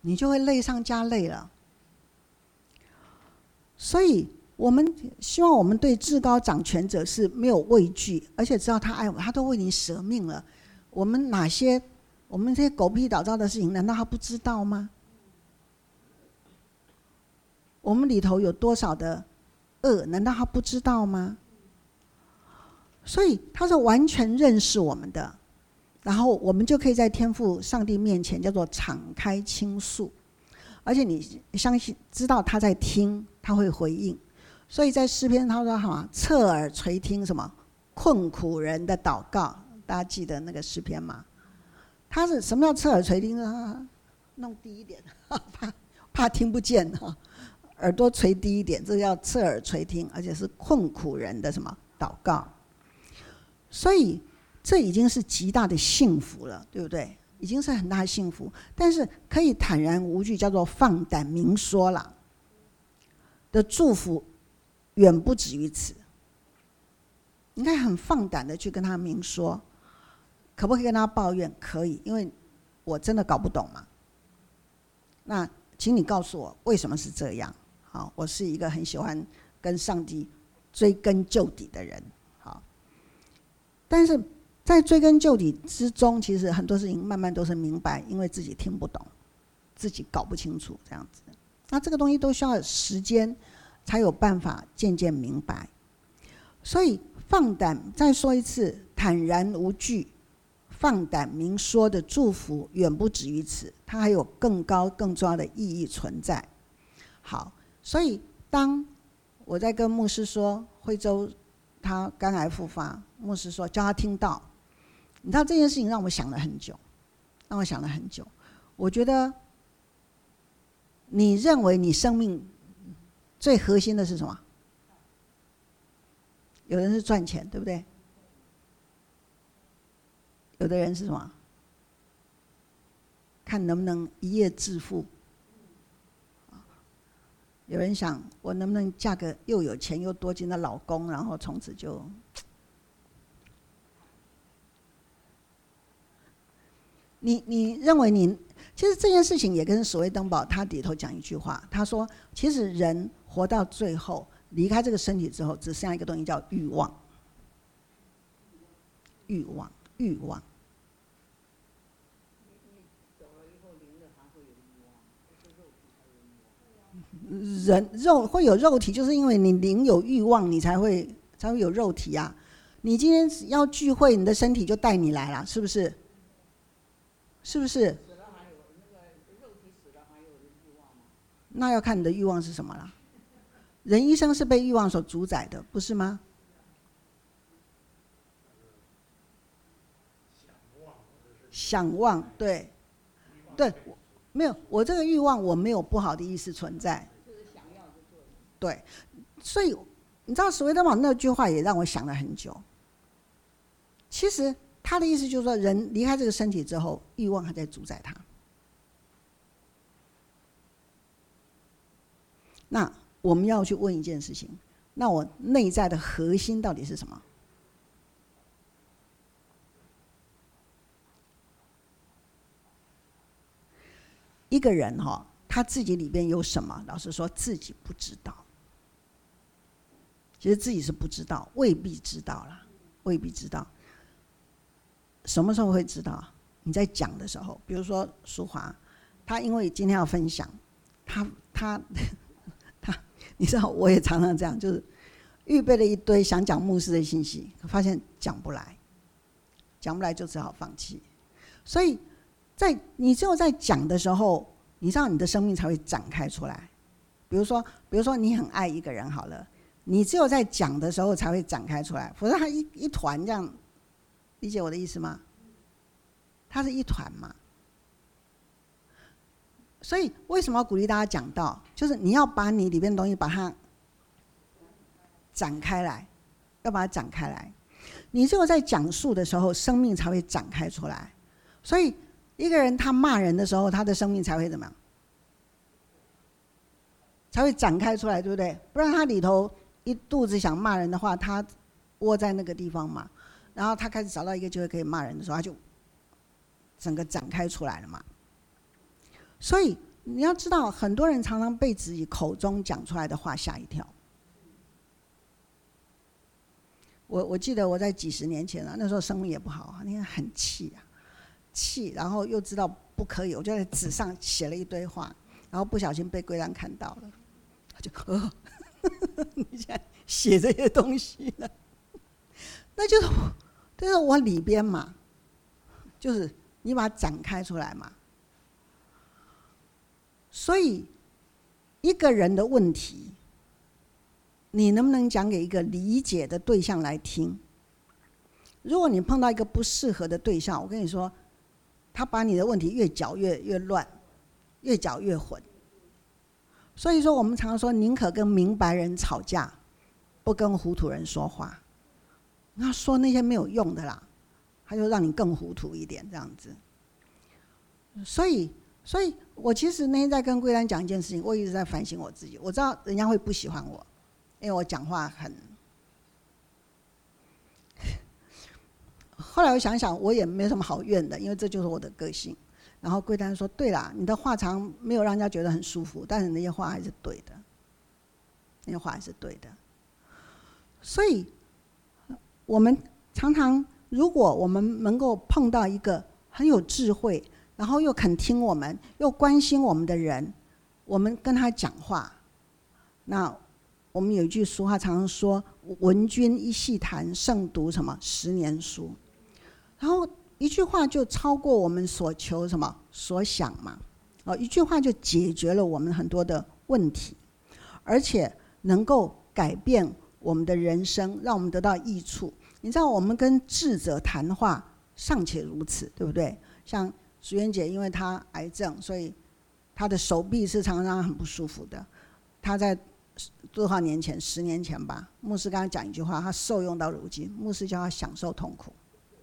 你就会累上加累了。所以我们希望我们对至高掌权者是没有畏惧，而且知道他爱我们，他都为你舍命了。我们这些狗屁倒灶的事情，难道他不知道吗？我们里头有多少的恶，难道他不知道吗？所以他是完全认识我们的，然后我们就可以在天父上帝面前叫做敞开倾诉，而且你相信知道他在听，他会回应。所以在诗篇他说什么？侧耳垂听什么？困苦人的祷告。大家记得那个诗篇吗？他是什么叫侧耳垂听呢？弄低一点，怕听不见哈，耳朵垂低一点，这叫侧耳垂听，而且是困苦人的什么祷告。所以这已经是极大的幸福了，对不对？已经是很大的幸福，但是可以坦然无惧，叫做放胆明说了的祝福，远不止于此。你可以很放胆的去跟他明说，可不可以跟他抱怨？可以，因为我真的搞不懂嘛。那请你告诉我为什么是这样。好，我是一个很喜欢跟上帝追根究底的人。好，但是在追根究底之中，其实很多事情慢慢都是明白，因为自己听不懂，自己搞不清楚这样子。那这个东西都需要时间才有办法渐渐明白。所以放胆，再说一次，坦然无惧，放胆明说的祝福远不止于此，它还有更高更重要的意义存在。好，所以当我在跟牧师说惠州他肝癌复发，牧师说叫他听到，你知道这件事情让我想了很久，我觉得你认为你生命最核心的是什么？有人是赚钱，对不对？有的人是什么？看能不能一夜致富。有人想我能不能嫁个又有钱又多金的老公，然后从此就……你认为你其实这件事情也跟所谓登堡他里头讲一句话，他说其实人活到最后离开这个身体之后，只剩下一个东西叫欲望。人肉会有肉体，就是因为你灵有欲望，你才会有肉体啊。你今天要聚会，你的身体就带你来了，是不是？是不是？那要看你的欲望是什么了。人一生是被欲望所主宰的，不是吗？想望，对，没有，我这个欲望我没有不好的意思存在。对，所以你知道史威登堡那句话也让我想了很久。其实他的意思就是说，人离开这个身体之后，欲望还在主宰他。那我们要去问一件事情，那我内在的核心到底是什么？一个人他自己里边有什么，老实说自己不知道。其实自己是不知道，未必知道啦，未必知道。什么时候会知道？你在讲的时候，比如说淑华，她因为今天要分享，她你知道我也常常这样，就是预备了一堆想讲牧师的信息，发现讲不来就只好放弃。所以你只有在讲的时候，你知道你的生命才会展开出来。比如说你很爱一个人好了，你只有在讲的时候才会展开出来，否则它一团这样，理解我的意思吗？它是一团嘛。所以为什么要鼓励大家讲道？就是你要把你里边的东西把它展开来，要把它展开来。你只有在讲述的时候，生命才会展开出来。所以一个人他骂人的时候，他的生命才会怎么样？才会展开出来，对不对？不然他里头一肚子想骂人的话，他窝在那个地方嘛，然后他开始找到一个机会可以骂人的时候，他就整个展开出来了嘛。所以你要知道，很多人常常被自己口中讲出来的话吓一跳。我记得我在几十年前啊，那时候生意也不好，那天很气啊，气，然后又知道不可以，我就在纸上写了一堆话，然后不小心被贵兰看到了，他就你现在写这些东西了，那就是我里边嘛，就是你把它展开出来嘛。所以一个人的问题，你能不能讲给一个理解的对象来听？如果你碰到一个不适合的对象，我跟你说，他把你的问题越搅越乱，越搅越混。所以说我们常说，宁可跟明白人吵架，不跟糊涂人说话。那说那些没有用的啦，他就让你更糊涂一点这样子。所以我其实那天在跟桂兰讲一件事情，我一直在反省我自己。我知道人家会不喜欢我，因为我讲话很……后来我想想，我也没什么好怨的，因为这就是我的个性。然后桂丹说：“对啦，你的话常没有让人家觉得很舒服，但是那些话还是对的，那些话还是对的。所以，我们常常，如果我们能够碰到一个很有智慧，然后又肯听我们，又关心我们的人，我们跟他讲话，那我们有一句俗话常常说：闻君一细谈，胜读什么10年书。然后一句话就超过我们所求什么所想嘛，一句话就解决了我们很多的问题，而且能够改变我们的人生，让我们得到益处。你知道我们跟智者谈话尚且如此，对不对？像淑媛姐，因为她癌症，所以她的手臂是常常很不舒服的。她在多少年前，10年前吧，牧师跟她讲一句话，她受用到如今，牧师叫她享受痛苦。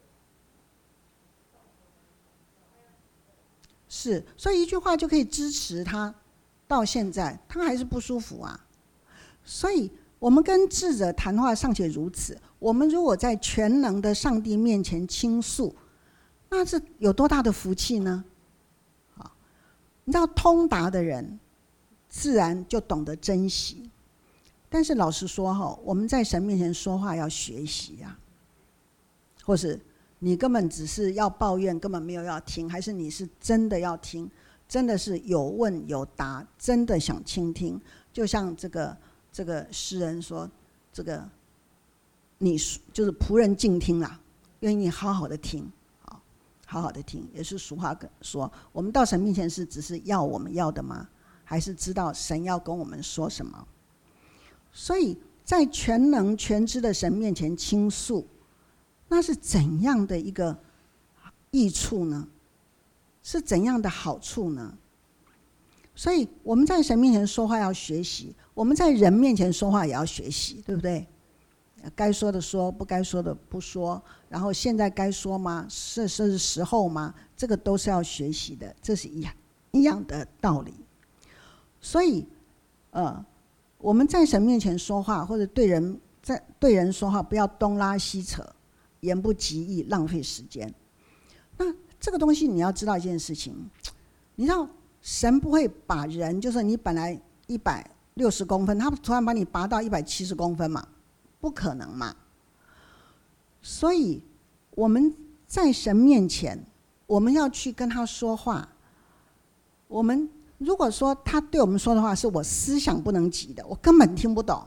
是，所以一句话就可以支持他到现在，他还是不舒服啊。所以我们跟智者谈话尚且如此，我们如果在全能的上帝面前倾诉，那是有多大的福气呢？你知道通达的人自然就懂得珍惜。但是老实说我们在神面前说话要学习啊，或是你根本只是要抱怨，根本没有要听，还是你是真的要听，真的是有问有答，真的想倾听。就像这个诗人说，这个你就是仆人静听啦，愿意好好的听，好好的听。也是俗话说，我们到神面前是只是要我们要的吗？还是知道神要跟我们说什么？所以在全能全知的神面前倾诉，那是怎样的一个益处呢？是怎样的好处呢？所以我们在神面前说话要学习，我们在人面前说话也要学习，对不对？该说的说，不该说的不说，然后现在该说吗？是时候吗？这个都是要学习的，这是一样的道理。所以我们在神面前说话，或者对人说话，不要东拉西扯，言不及义，浪费时间。那这个东西你要知道一件事情，你知道神不会把人，就是你本来160公分，他突然把你拔到170公分嘛，不可能嘛。所以我们在神面前，我们要去跟他说话。我们如果说他对我们说的话是我思想不能及的，我根本听不懂，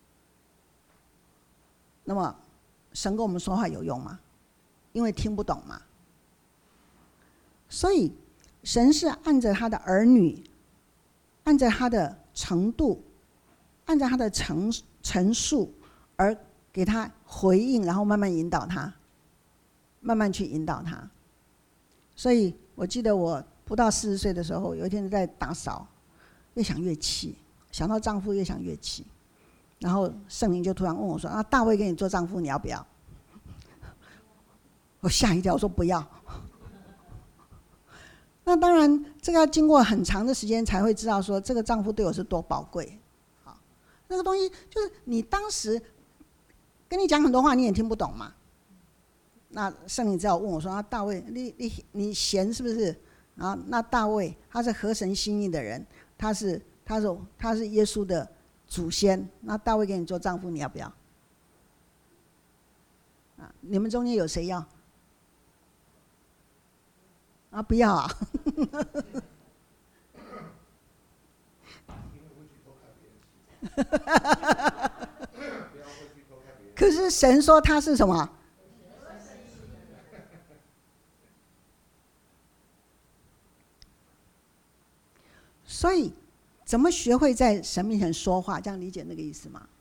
那么神跟我们说话有用吗？因为听不懂嘛。所以神是按着他的儿女，按着他的程度，按照他的陈述而给他回应，然后慢慢引导他，慢慢去引导他。所以我记得我不到40岁的时候，有一天在打扫，越想越气，想到丈夫越想越气，然后圣灵就突然问我说：“大卫给你做丈夫，你要不要？”我吓一跳，我说不要。那当然，这个要经过很长的时间才会知道说这个丈夫对我是多宝贵。那个东西就是你当时跟你讲很多话，你也听不懂嘛。那圣灵只好问我说：“大卫，你闲是不是？ 啊，那大卫他是合神心意的人，他是耶稣的祖先，那大卫给你做丈夫，你要不要？啊，你们中间有谁要？啊，不要啊！可是神说他是什么？所以怎么学会在神面前说话？这样理解那个意思吗？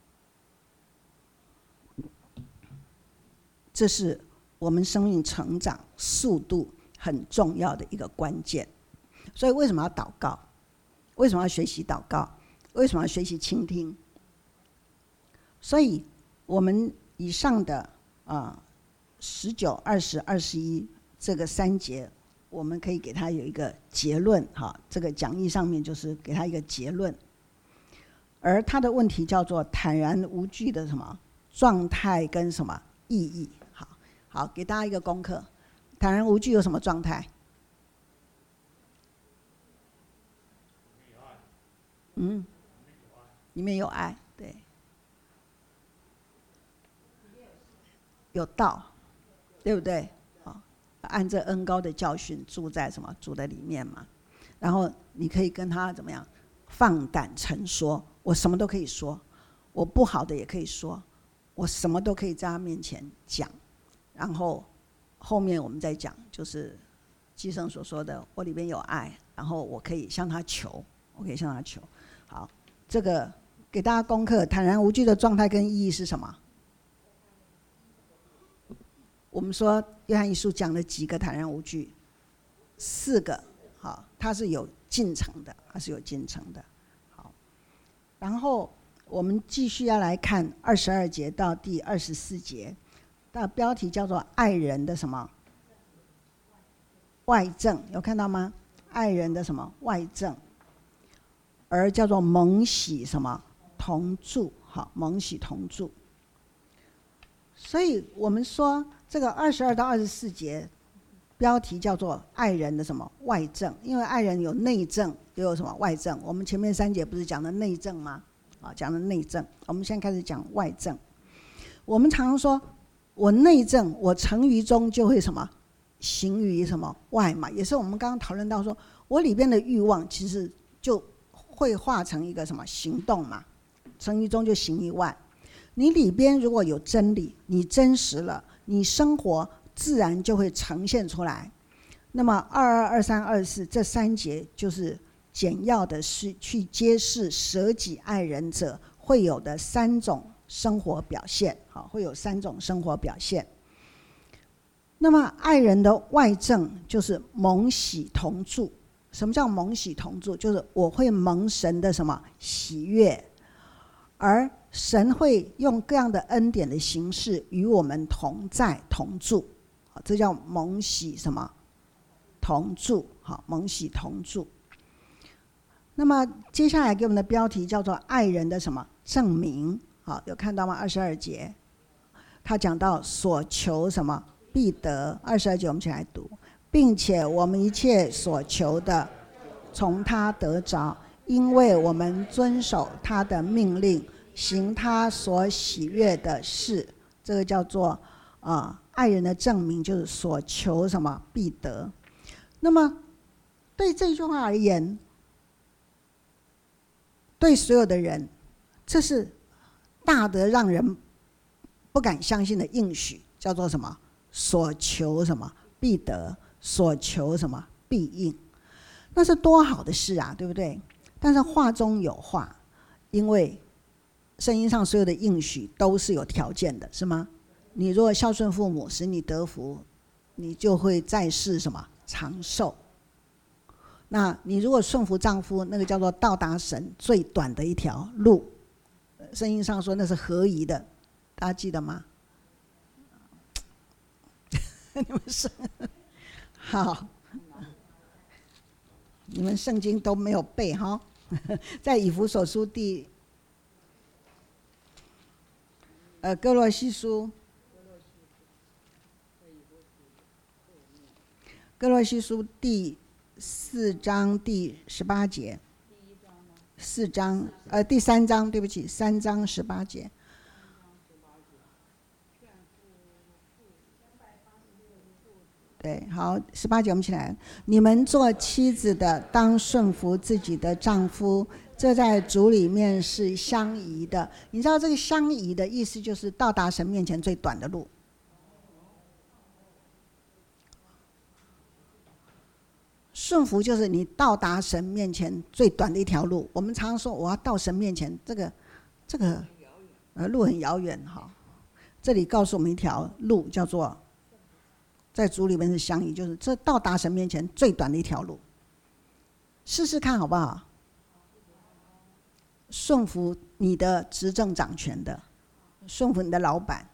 这是我们生命成长速度很重要的一个关键。所以为什么要祷告？为什么要学习祷告？为什么要学习倾听？所以我们以上的19、20、21这个3节，我们可以给他有一个结论。这个讲义上面就是给他一个结论。而他的问题叫做坦然无惧的什么状态跟什么意义？好，给大家一个功课。坦然无惧有什么状态？里面有爱，对，有道，对不对？按着恩膏的教训住在什么主的里面嘛。然后你可以跟他怎么样？放胆陈说，我什么都可以说，我不好的也可以说，我什么都可以在他面前讲。然后后面我们再讲，就是基圣所说的，我里面有爱，然后我可以向他求，我可以向他求。好，这个给大家功课，坦然无惧的状态跟意义是什么？我们说约翰一书讲了几个坦然无惧？4个。好，它是有进程的，它是有进程的。好，然后我们继续要来看22节到第24节，那标题叫做爱人的什么外证，有看到吗？爱人的什么外证，而叫做蒙喜什么同住。好，蒙喜同住。所以我们说这个22到24节标题叫做爱人的什么外证，因为爱人有内证又有什么外证。我们前面3节不是讲的内证吗？讲的内证，我们现在开始讲外证。我们常常说我内证，我成于中就会什么行于什么外嘛，也是我们刚刚讨论到说，我里边的欲望其实就会化成一个什么行动嘛，成于中就行于外。你里边如果有真理，你真实了，你生活自然就会呈现出来。那么22、23、24这3节就是简要的是去揭示舍己爱人者会有的3种生活表现。好，会有3种生活表现。那么爱人的外证就是蒙喜同住。什么叫蒙喜同住？就是我会蒙神的什么喜悦，而神会用各样的恩典的形式与我们同在同住。这叫蒙喜什么同住。好，蒙喜同住。那么接下来给我们的标题叫做爱人的什么证明。好，有看到吗？22节他讲到所求什么必得。22节我们一起来读，并且我们一切所求的从他得着，因为我们遵守他的命令，行他所喜悦的事。这个叫做爱人的证明，就是所求什么必得。那么对这句话而言，对所有的人，这是大得让人不敢相信的应许，叫做什么？所求什么必得，所求什么必应。那是多好的事啊，对不对？但是话中有话，因为圣经上所有的应许都是有条件的，是吗？你如果孝顺父母，使你得福，你就会在世什么长寿。那你如果顺服丈夫，那个叫做到达神最短的一条路。圣经上说那是合宜的，大家记得吗？你们是好，你们圣经都没有背哈。在以弗所书歌罗西书，歌罗西书第 4章第18节。4章第3章，对不起，3章18节。对，好，18节我们起来。你们做妻子的，当顺服自己的丈夫，这在主里面是相宜的。你知道这个相宜的意思，就是到达神面前最短的路。顺服就是你到达神面前最短的一条路。我们常常说我要到神面前，这个路很遥远哈。这里告诉我们一条路，叫做在主里面是相宜，就是这到达神面前最短的一条路。试试看好不好？顺服你的执政掌权的，顺服你的老板。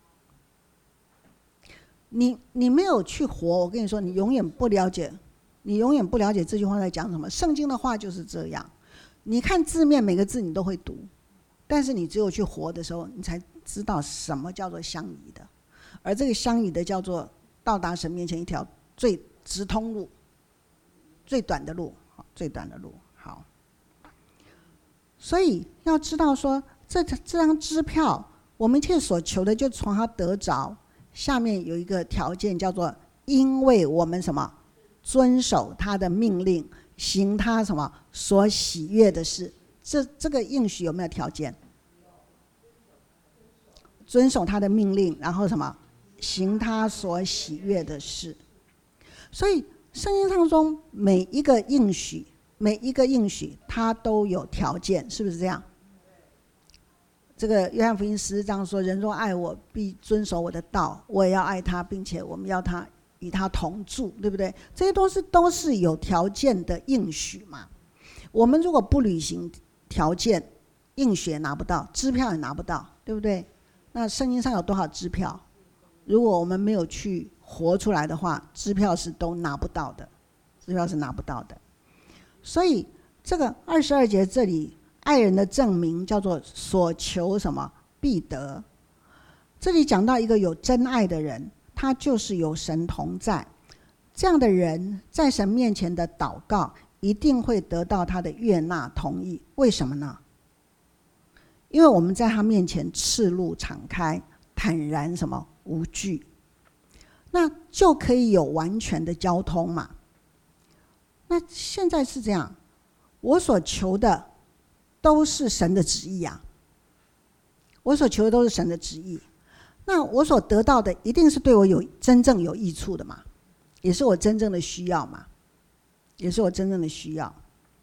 你没有去活，我跟你说，你永远不了解。你永远不了解这句话在讲什么。圣经的话就是这样，你看字面每个字你都会读，但是你只有去活的时候，你才知道什么叫做相宜的。而这个相宜的叫做到达神面前一条最直通路，最短的路，最短的路。好，所以要知道说，这张支票，我们一切所求的就从它得着。下面有一个条件叫做，因为我们什么？遵守他的命令，行他什么所喜悦的事。这个应许有没有条件？遵守他的命令，然后什么？行他所喜悦的事。所以圣经当中每一个应许它都有条件，是不是这样？这个约翰福音14章说，人若爱我，必遵守我的道，我也要爱他，并且我们要他与他同住，对不对？这些都是有条件的应许嘛。我们如果不履行条件，应许也拿不到，支票也拿不到，对不对？那圣经上有多少支票？如果我们没有去活出来的话，支票是都拿不到的，支票是拿不到的。所以这个22节这里，爱人的证明叫做所求什么必得。这里讲到一个有真爱的人，他就是有神同在，这样的人在神面前的祷告一定会得到他的悦纳同意。为什么呢？因为我们在他面前赤露敞开，坦然什么无惧，那就可以有完全的交通嘛。那现在是这样，我所求的都是神的旨意啊，我所求的都是神的旨意。那我所得到的一定是对我真正有益处的嘛，也是我真正的需要嘛，也是我真正的需要。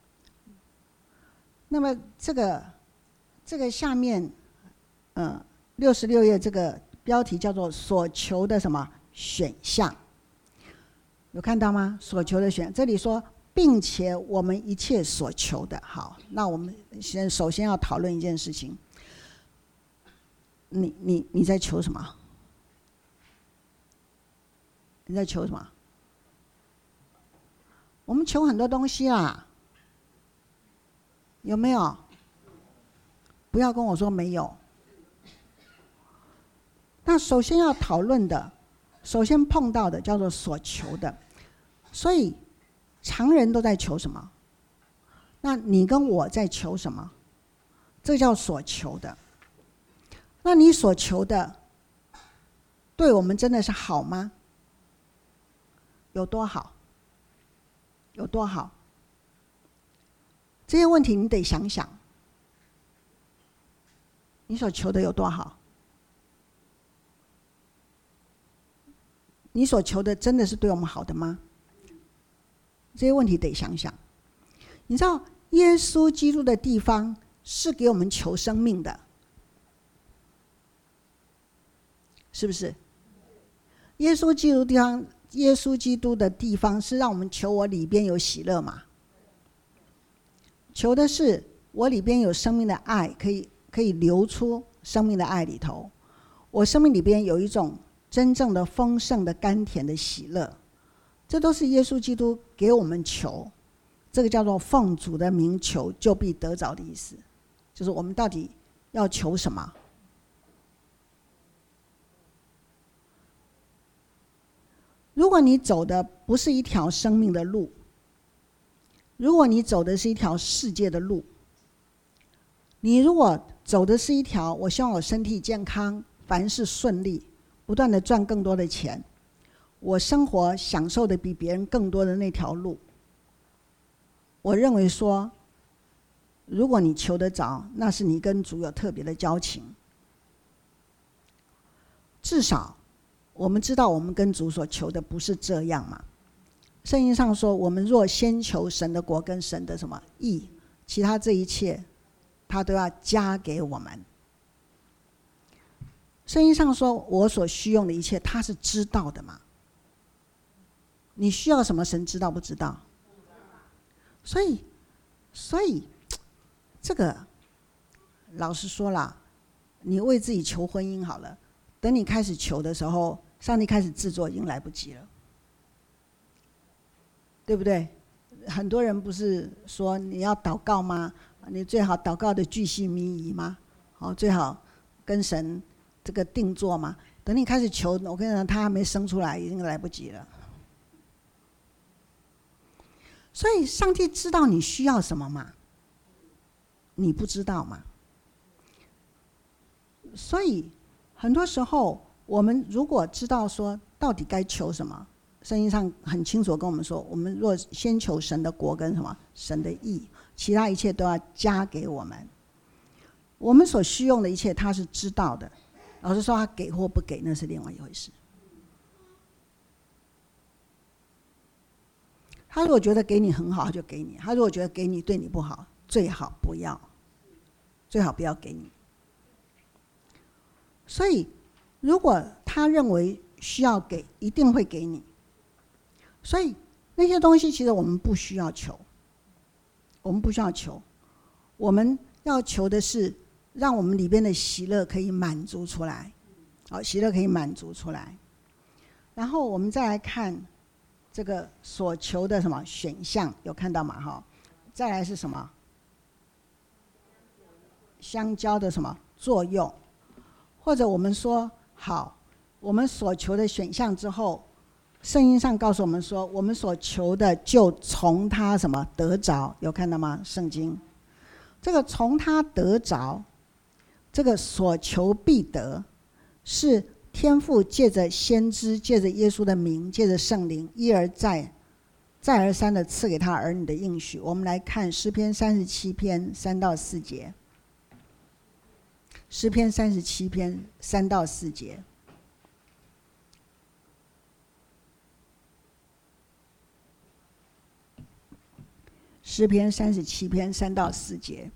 那么这个下面66页这个标题叫做所求的什么选项，有看到吗？所求的选，这里说并且我们一切所求的。好，那我们首先要讨论一件事情，你在求什么？你在求什么？我们求很多东西啦，有没有？不要跟我说没有。那首先要讨论的，首先碰到的叫做所求的。所以常人都在求什么？那你跟我在求什么？这叫所求的。那你所求的对我们真的是好吗？有多好？有多好？这些问题你得想想，你所求的有多好？你所求的真的是对我们好的吗？这些问题得想想。你知道耶稣基督的地方是给我们求生命的，是不是？耶稣基督的地方是让我们求我里边有喜乐嘛？求的是我里边有生命的爱，可以流出生命的爱里头，我生命里边有一种真正的丰盛的甘甜的喜乐，这都是耶稣基督给我们求，这个叫做奉主的名求就必得着的意思。就是我们到底要求什么？如果你走的不是一条生命的路， 如果你走的是一条世界的路，你如果走的是一条我希望我身体健康，凡事顺利，不断的赚更多的钱，我生活享受的比别人更多的那条路，我认为说，如果你求得着，那是你跟主有特别的交情。至少我们知道我们跟主所求的不是这样嘛。圣经上说，我们若先求神的国跟神的什么义，其他这一切他都要加给我们。圣经上说，我所需用的一切他是知道的嘛。你需要什么，神知道不知道？所以这个老实说啦，你为自己求婚姻好了，等你开始求的时候，上帝开始制作已经来不及了，对不对？很多人不是说你要祷告吗？你最好祷告的巨细靡遗吗？最好跟神这个定做吗？等你开始求，我跟你讲，他还没生出来，已经来不及了。所以上帝知道你需要什么嘛，你不知道嘛。所以很多时候我们如果知道说到底该求什么，圣经上很清楚跟我们说，我们若先求神的国跟什么神的义，其他一切都要加给我们。我们所需用的一切他是知道的，老实说他给或不给那是另外一回事。他如果觉得给你很好，他就给你；他如果觉得给你对你不好，最好不要，最好不要给你。所以如果他认为需要给，一定会给你。所以那些东西其实我们不需要求，我们不需要求，我们要求的是让我们里边的喜乐可以满足出来，喜乐可以满足出来。然后我们再来看这个所求的什么选项，有看到吗？再来是什么？相交的什么作用？或者我们说好，我们所求的选项之后，圣经上告诉我们说，我们所求的就从他什么得着，有看到吗？圣经这个从他得着，这个所求必得，是天父借着先知，借着耶稣的名，借着圣灵，一而再再而三的赐给他儿女的应许。我们来看诗篇37篇3到4节。诗篇37篇3到4节。诗篇37篇3到4节。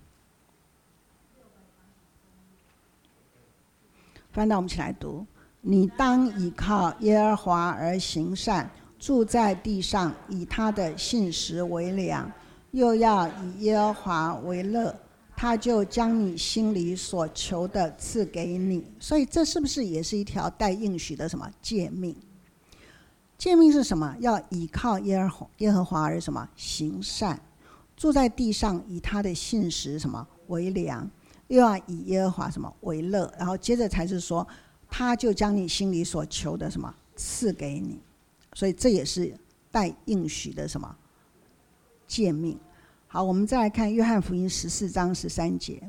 翻到我们一起来读。你当倚靠耶和华而行善，住在地上，以他的信实为粮，又要以耶和华为乐，他就将你心里所求的赐给你。所以这是不是也是一条带应许的什么诫命？诫命是什么？要倚靠耶和华而什么行善，住在地上，以他的信实什么为粮，又要以耶和华什么为乐。然后接着才是说，他就将你心里所求的什么赐给你。所以这也是带应许的什么诫命。好，我们再来看约翰福音14章13节。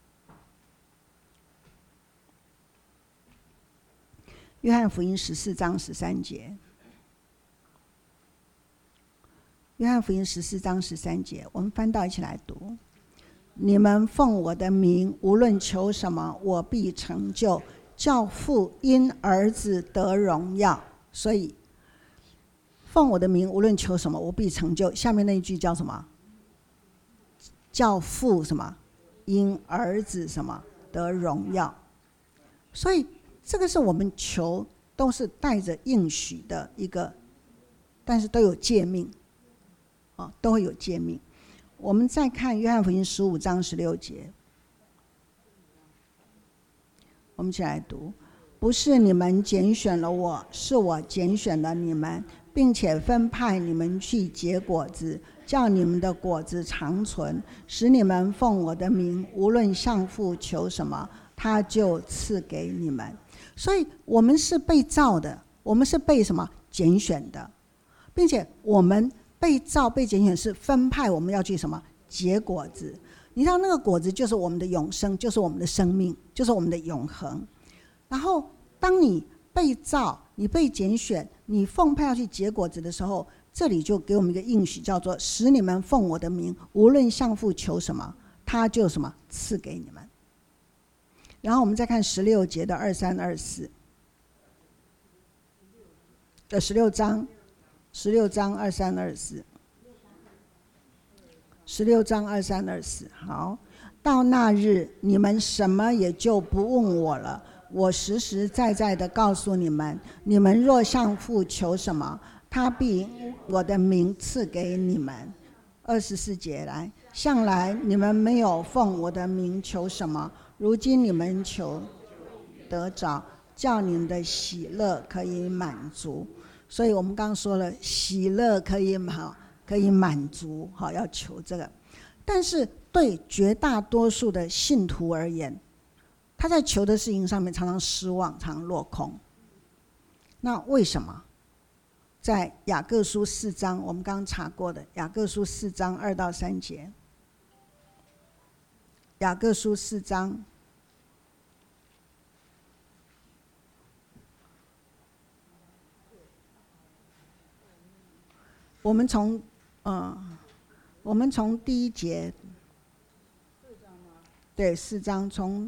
约翰福音14章13节。约翰福音14章13节，我们翻到一起来读。你们奉我的名无论求什么，我必成就，叫父因儿子得荣耀。所以奉我的名无论求什么，我必成就。下面那一句叫什么？叫父什么因儿子什么得荣耀。所以这个是我们求都是带着应许的一个，但是都有诫命，都会有诫命。我们再看约翰福音15章16节，我们一起来读。不是你们拣选了我，是我拣选了你们，并且分派你们去结果子，叫你们的果子长存，使你们奉我的名无论向父求什么，他就赐给你们。所以我们是被造的，我们是被什么拣选的，并且我们被造被拣选是分派我们要去什么结果子。你知道那个果子就是我们的永生，就是我们的生命，就是我们的永恒。然后当你被造，你被拣选，你奉派要去结果子的时候，这里就给我们一个应许，叫做使你们奉我的名，无论向父求什么，他就什么赐给你们。然后我们再看16节的23、24的16章23、24。16章23、24。好，到那日，你们什么也就不问我了。我实实在在的告诉你们，你们若向父求什么，他必我的名赐给你们。24节来，向来你们没有奉我的名求什么，如今你们求得着，叫你们的喜乐可以满足。所以我们刚刚说了，喜乐可以满足，好，要求这个。但是对绝大多数的信徒而言，他在求的事情上面常常失望，常常落空。那为什么？在雅各书4章，我们刚刚查过的雅各书4章2到3节。雅各书4章我们从第1节，对，4章从，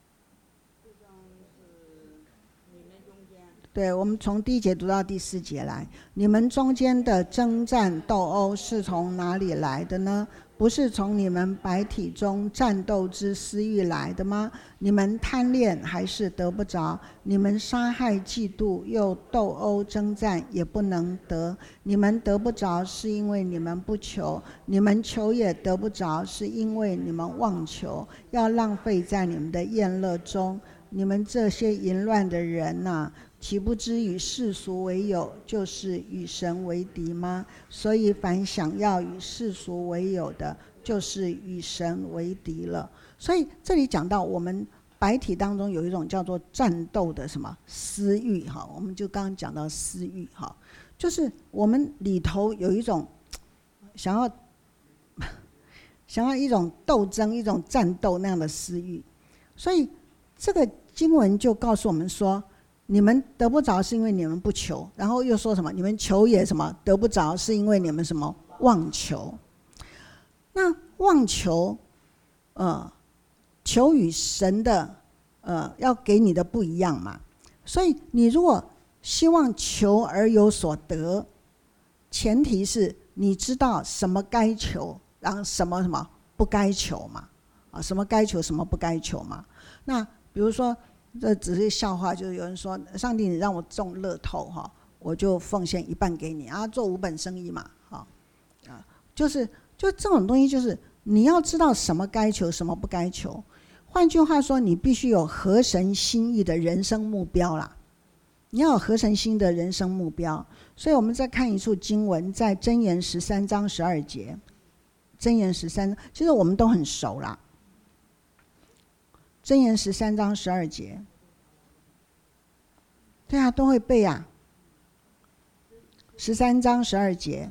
对，我们从第1节读到第4节来。你们中间的征战斗殴是从哪里来的呢？不是从你们百体中战斗之私欲来的吗？你们贪恋还是得不着？你们杀害嫉妒又斗殴征战也不能得。你们得不着是因为你们不求，你们求也得不着是因为你们妄求，要浪费在你们的宴乐中。你们这些淫乱的人啊，岂不知与世俗为友，就是与神为敌吗？所以凡想要与世俗为友的，就是与神为敌了。所以这里讲到我们百体当中有一种叫做战斗的什么私欲，我们就刚刚讲到私欲，就是我们里头有一种想要一种斗争、一种战斗那样的私欲。所以这个经文就告诉我们说，你们得不着是因为你们不求，然后又说什么？你们求也什么得不着，是因为你们什么妄求。那妄求，求与神的要给你的不一样嘛。所以你如果希望求而有所得，前提是你知道什么该求，然后什么不该求嘛。什么该求，什么不该求嘛。那比如说，这只是笑话，就是有人说，上帝你让我中乐透我就奉献一半给你啊，做5本生意嘛，就这种东西，就是你要知道什么该求，什么不该求。换句话说，你必须有合神心意的人生目标啦。你要有合神心意的人生目标。所以我们再看一处经文，在箴言13章12节。箴言13，其实我们都很熟啦。箴言13章12节，对啊，都会背啊。13章12节，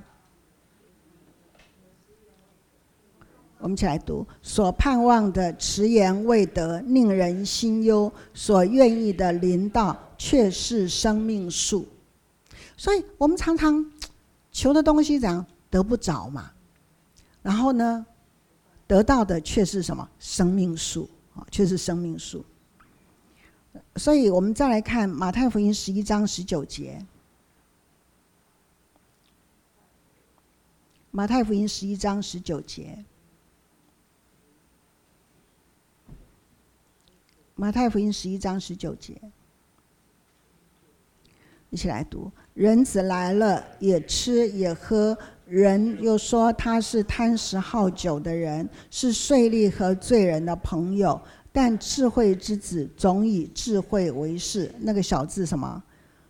我们一起来读：所盼望的迟延未得，令人心忧；所愿意的临到，却是生命树。所以我们常常求的东西怎样得不着嘛，然后呢，得到的却是什么？生命树，却是生命树。所以我们再来看马太福音11章19节。马太福音11章19节。马太福音11章19节，一起来读：人子来了，也吃也喝，人又说他是贪食好酒的人，是税吏和罪人的朋友。但智慧之子总以智慧为事。那个小字什么？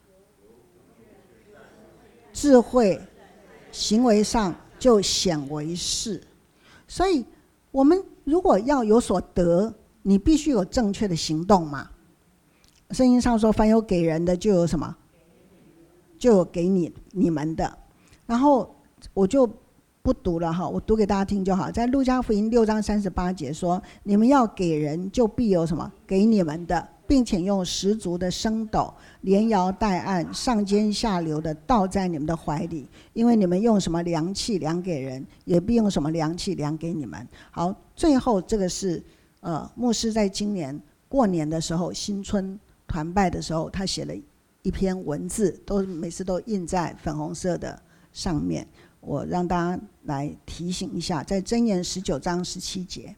智慧行为上就显为是。所以我们如果要有所得，你必须有正确的行动嘛。圣经上说，凡有给人的就有什么？就有给你们的。然后我就不读了哈，我读给大家听就好。在路加福音6章38节说：“你们要给人，就必有什么给你们的，并且用十足的升斗，连摇带按，上尖下流的倒在你们的怀里，因为你们用什么量器量给人，也必用什么量器量给你们。”好，最后这个是牧师在今年过年的时候，新春团拜的时候，他写了一篇文字，每次都印在粉红色的上面。我让大家来提醒一下，在箴言19章17节，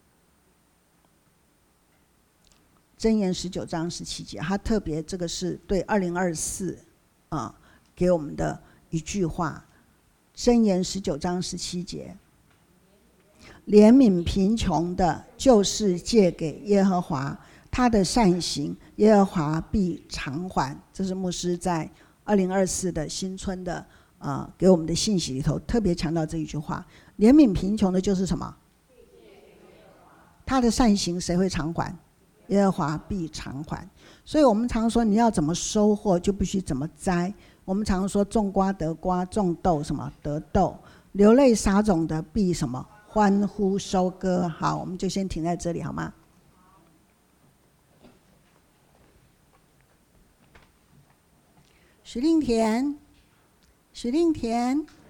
箴言19章17节，他特别这个是对2024给我们的一句话。箴言19章17节，怜悯贫穷的，就是借给耶和华，他的善行耶和华必偿还。这是牧师在2024的新春的给我们的信息里头特别强调这一句话。怜悯贫穷的就是什么？他的善行谁会偿还？耶和华必偿还。所以我们常说你要怎么收获，就必须怎么栽。我们常说种瓜得瓜，种豆什么得豆，流泪撒种的必什么欢呼收割。好，我们就先停在这里好吗？许令田，许令田。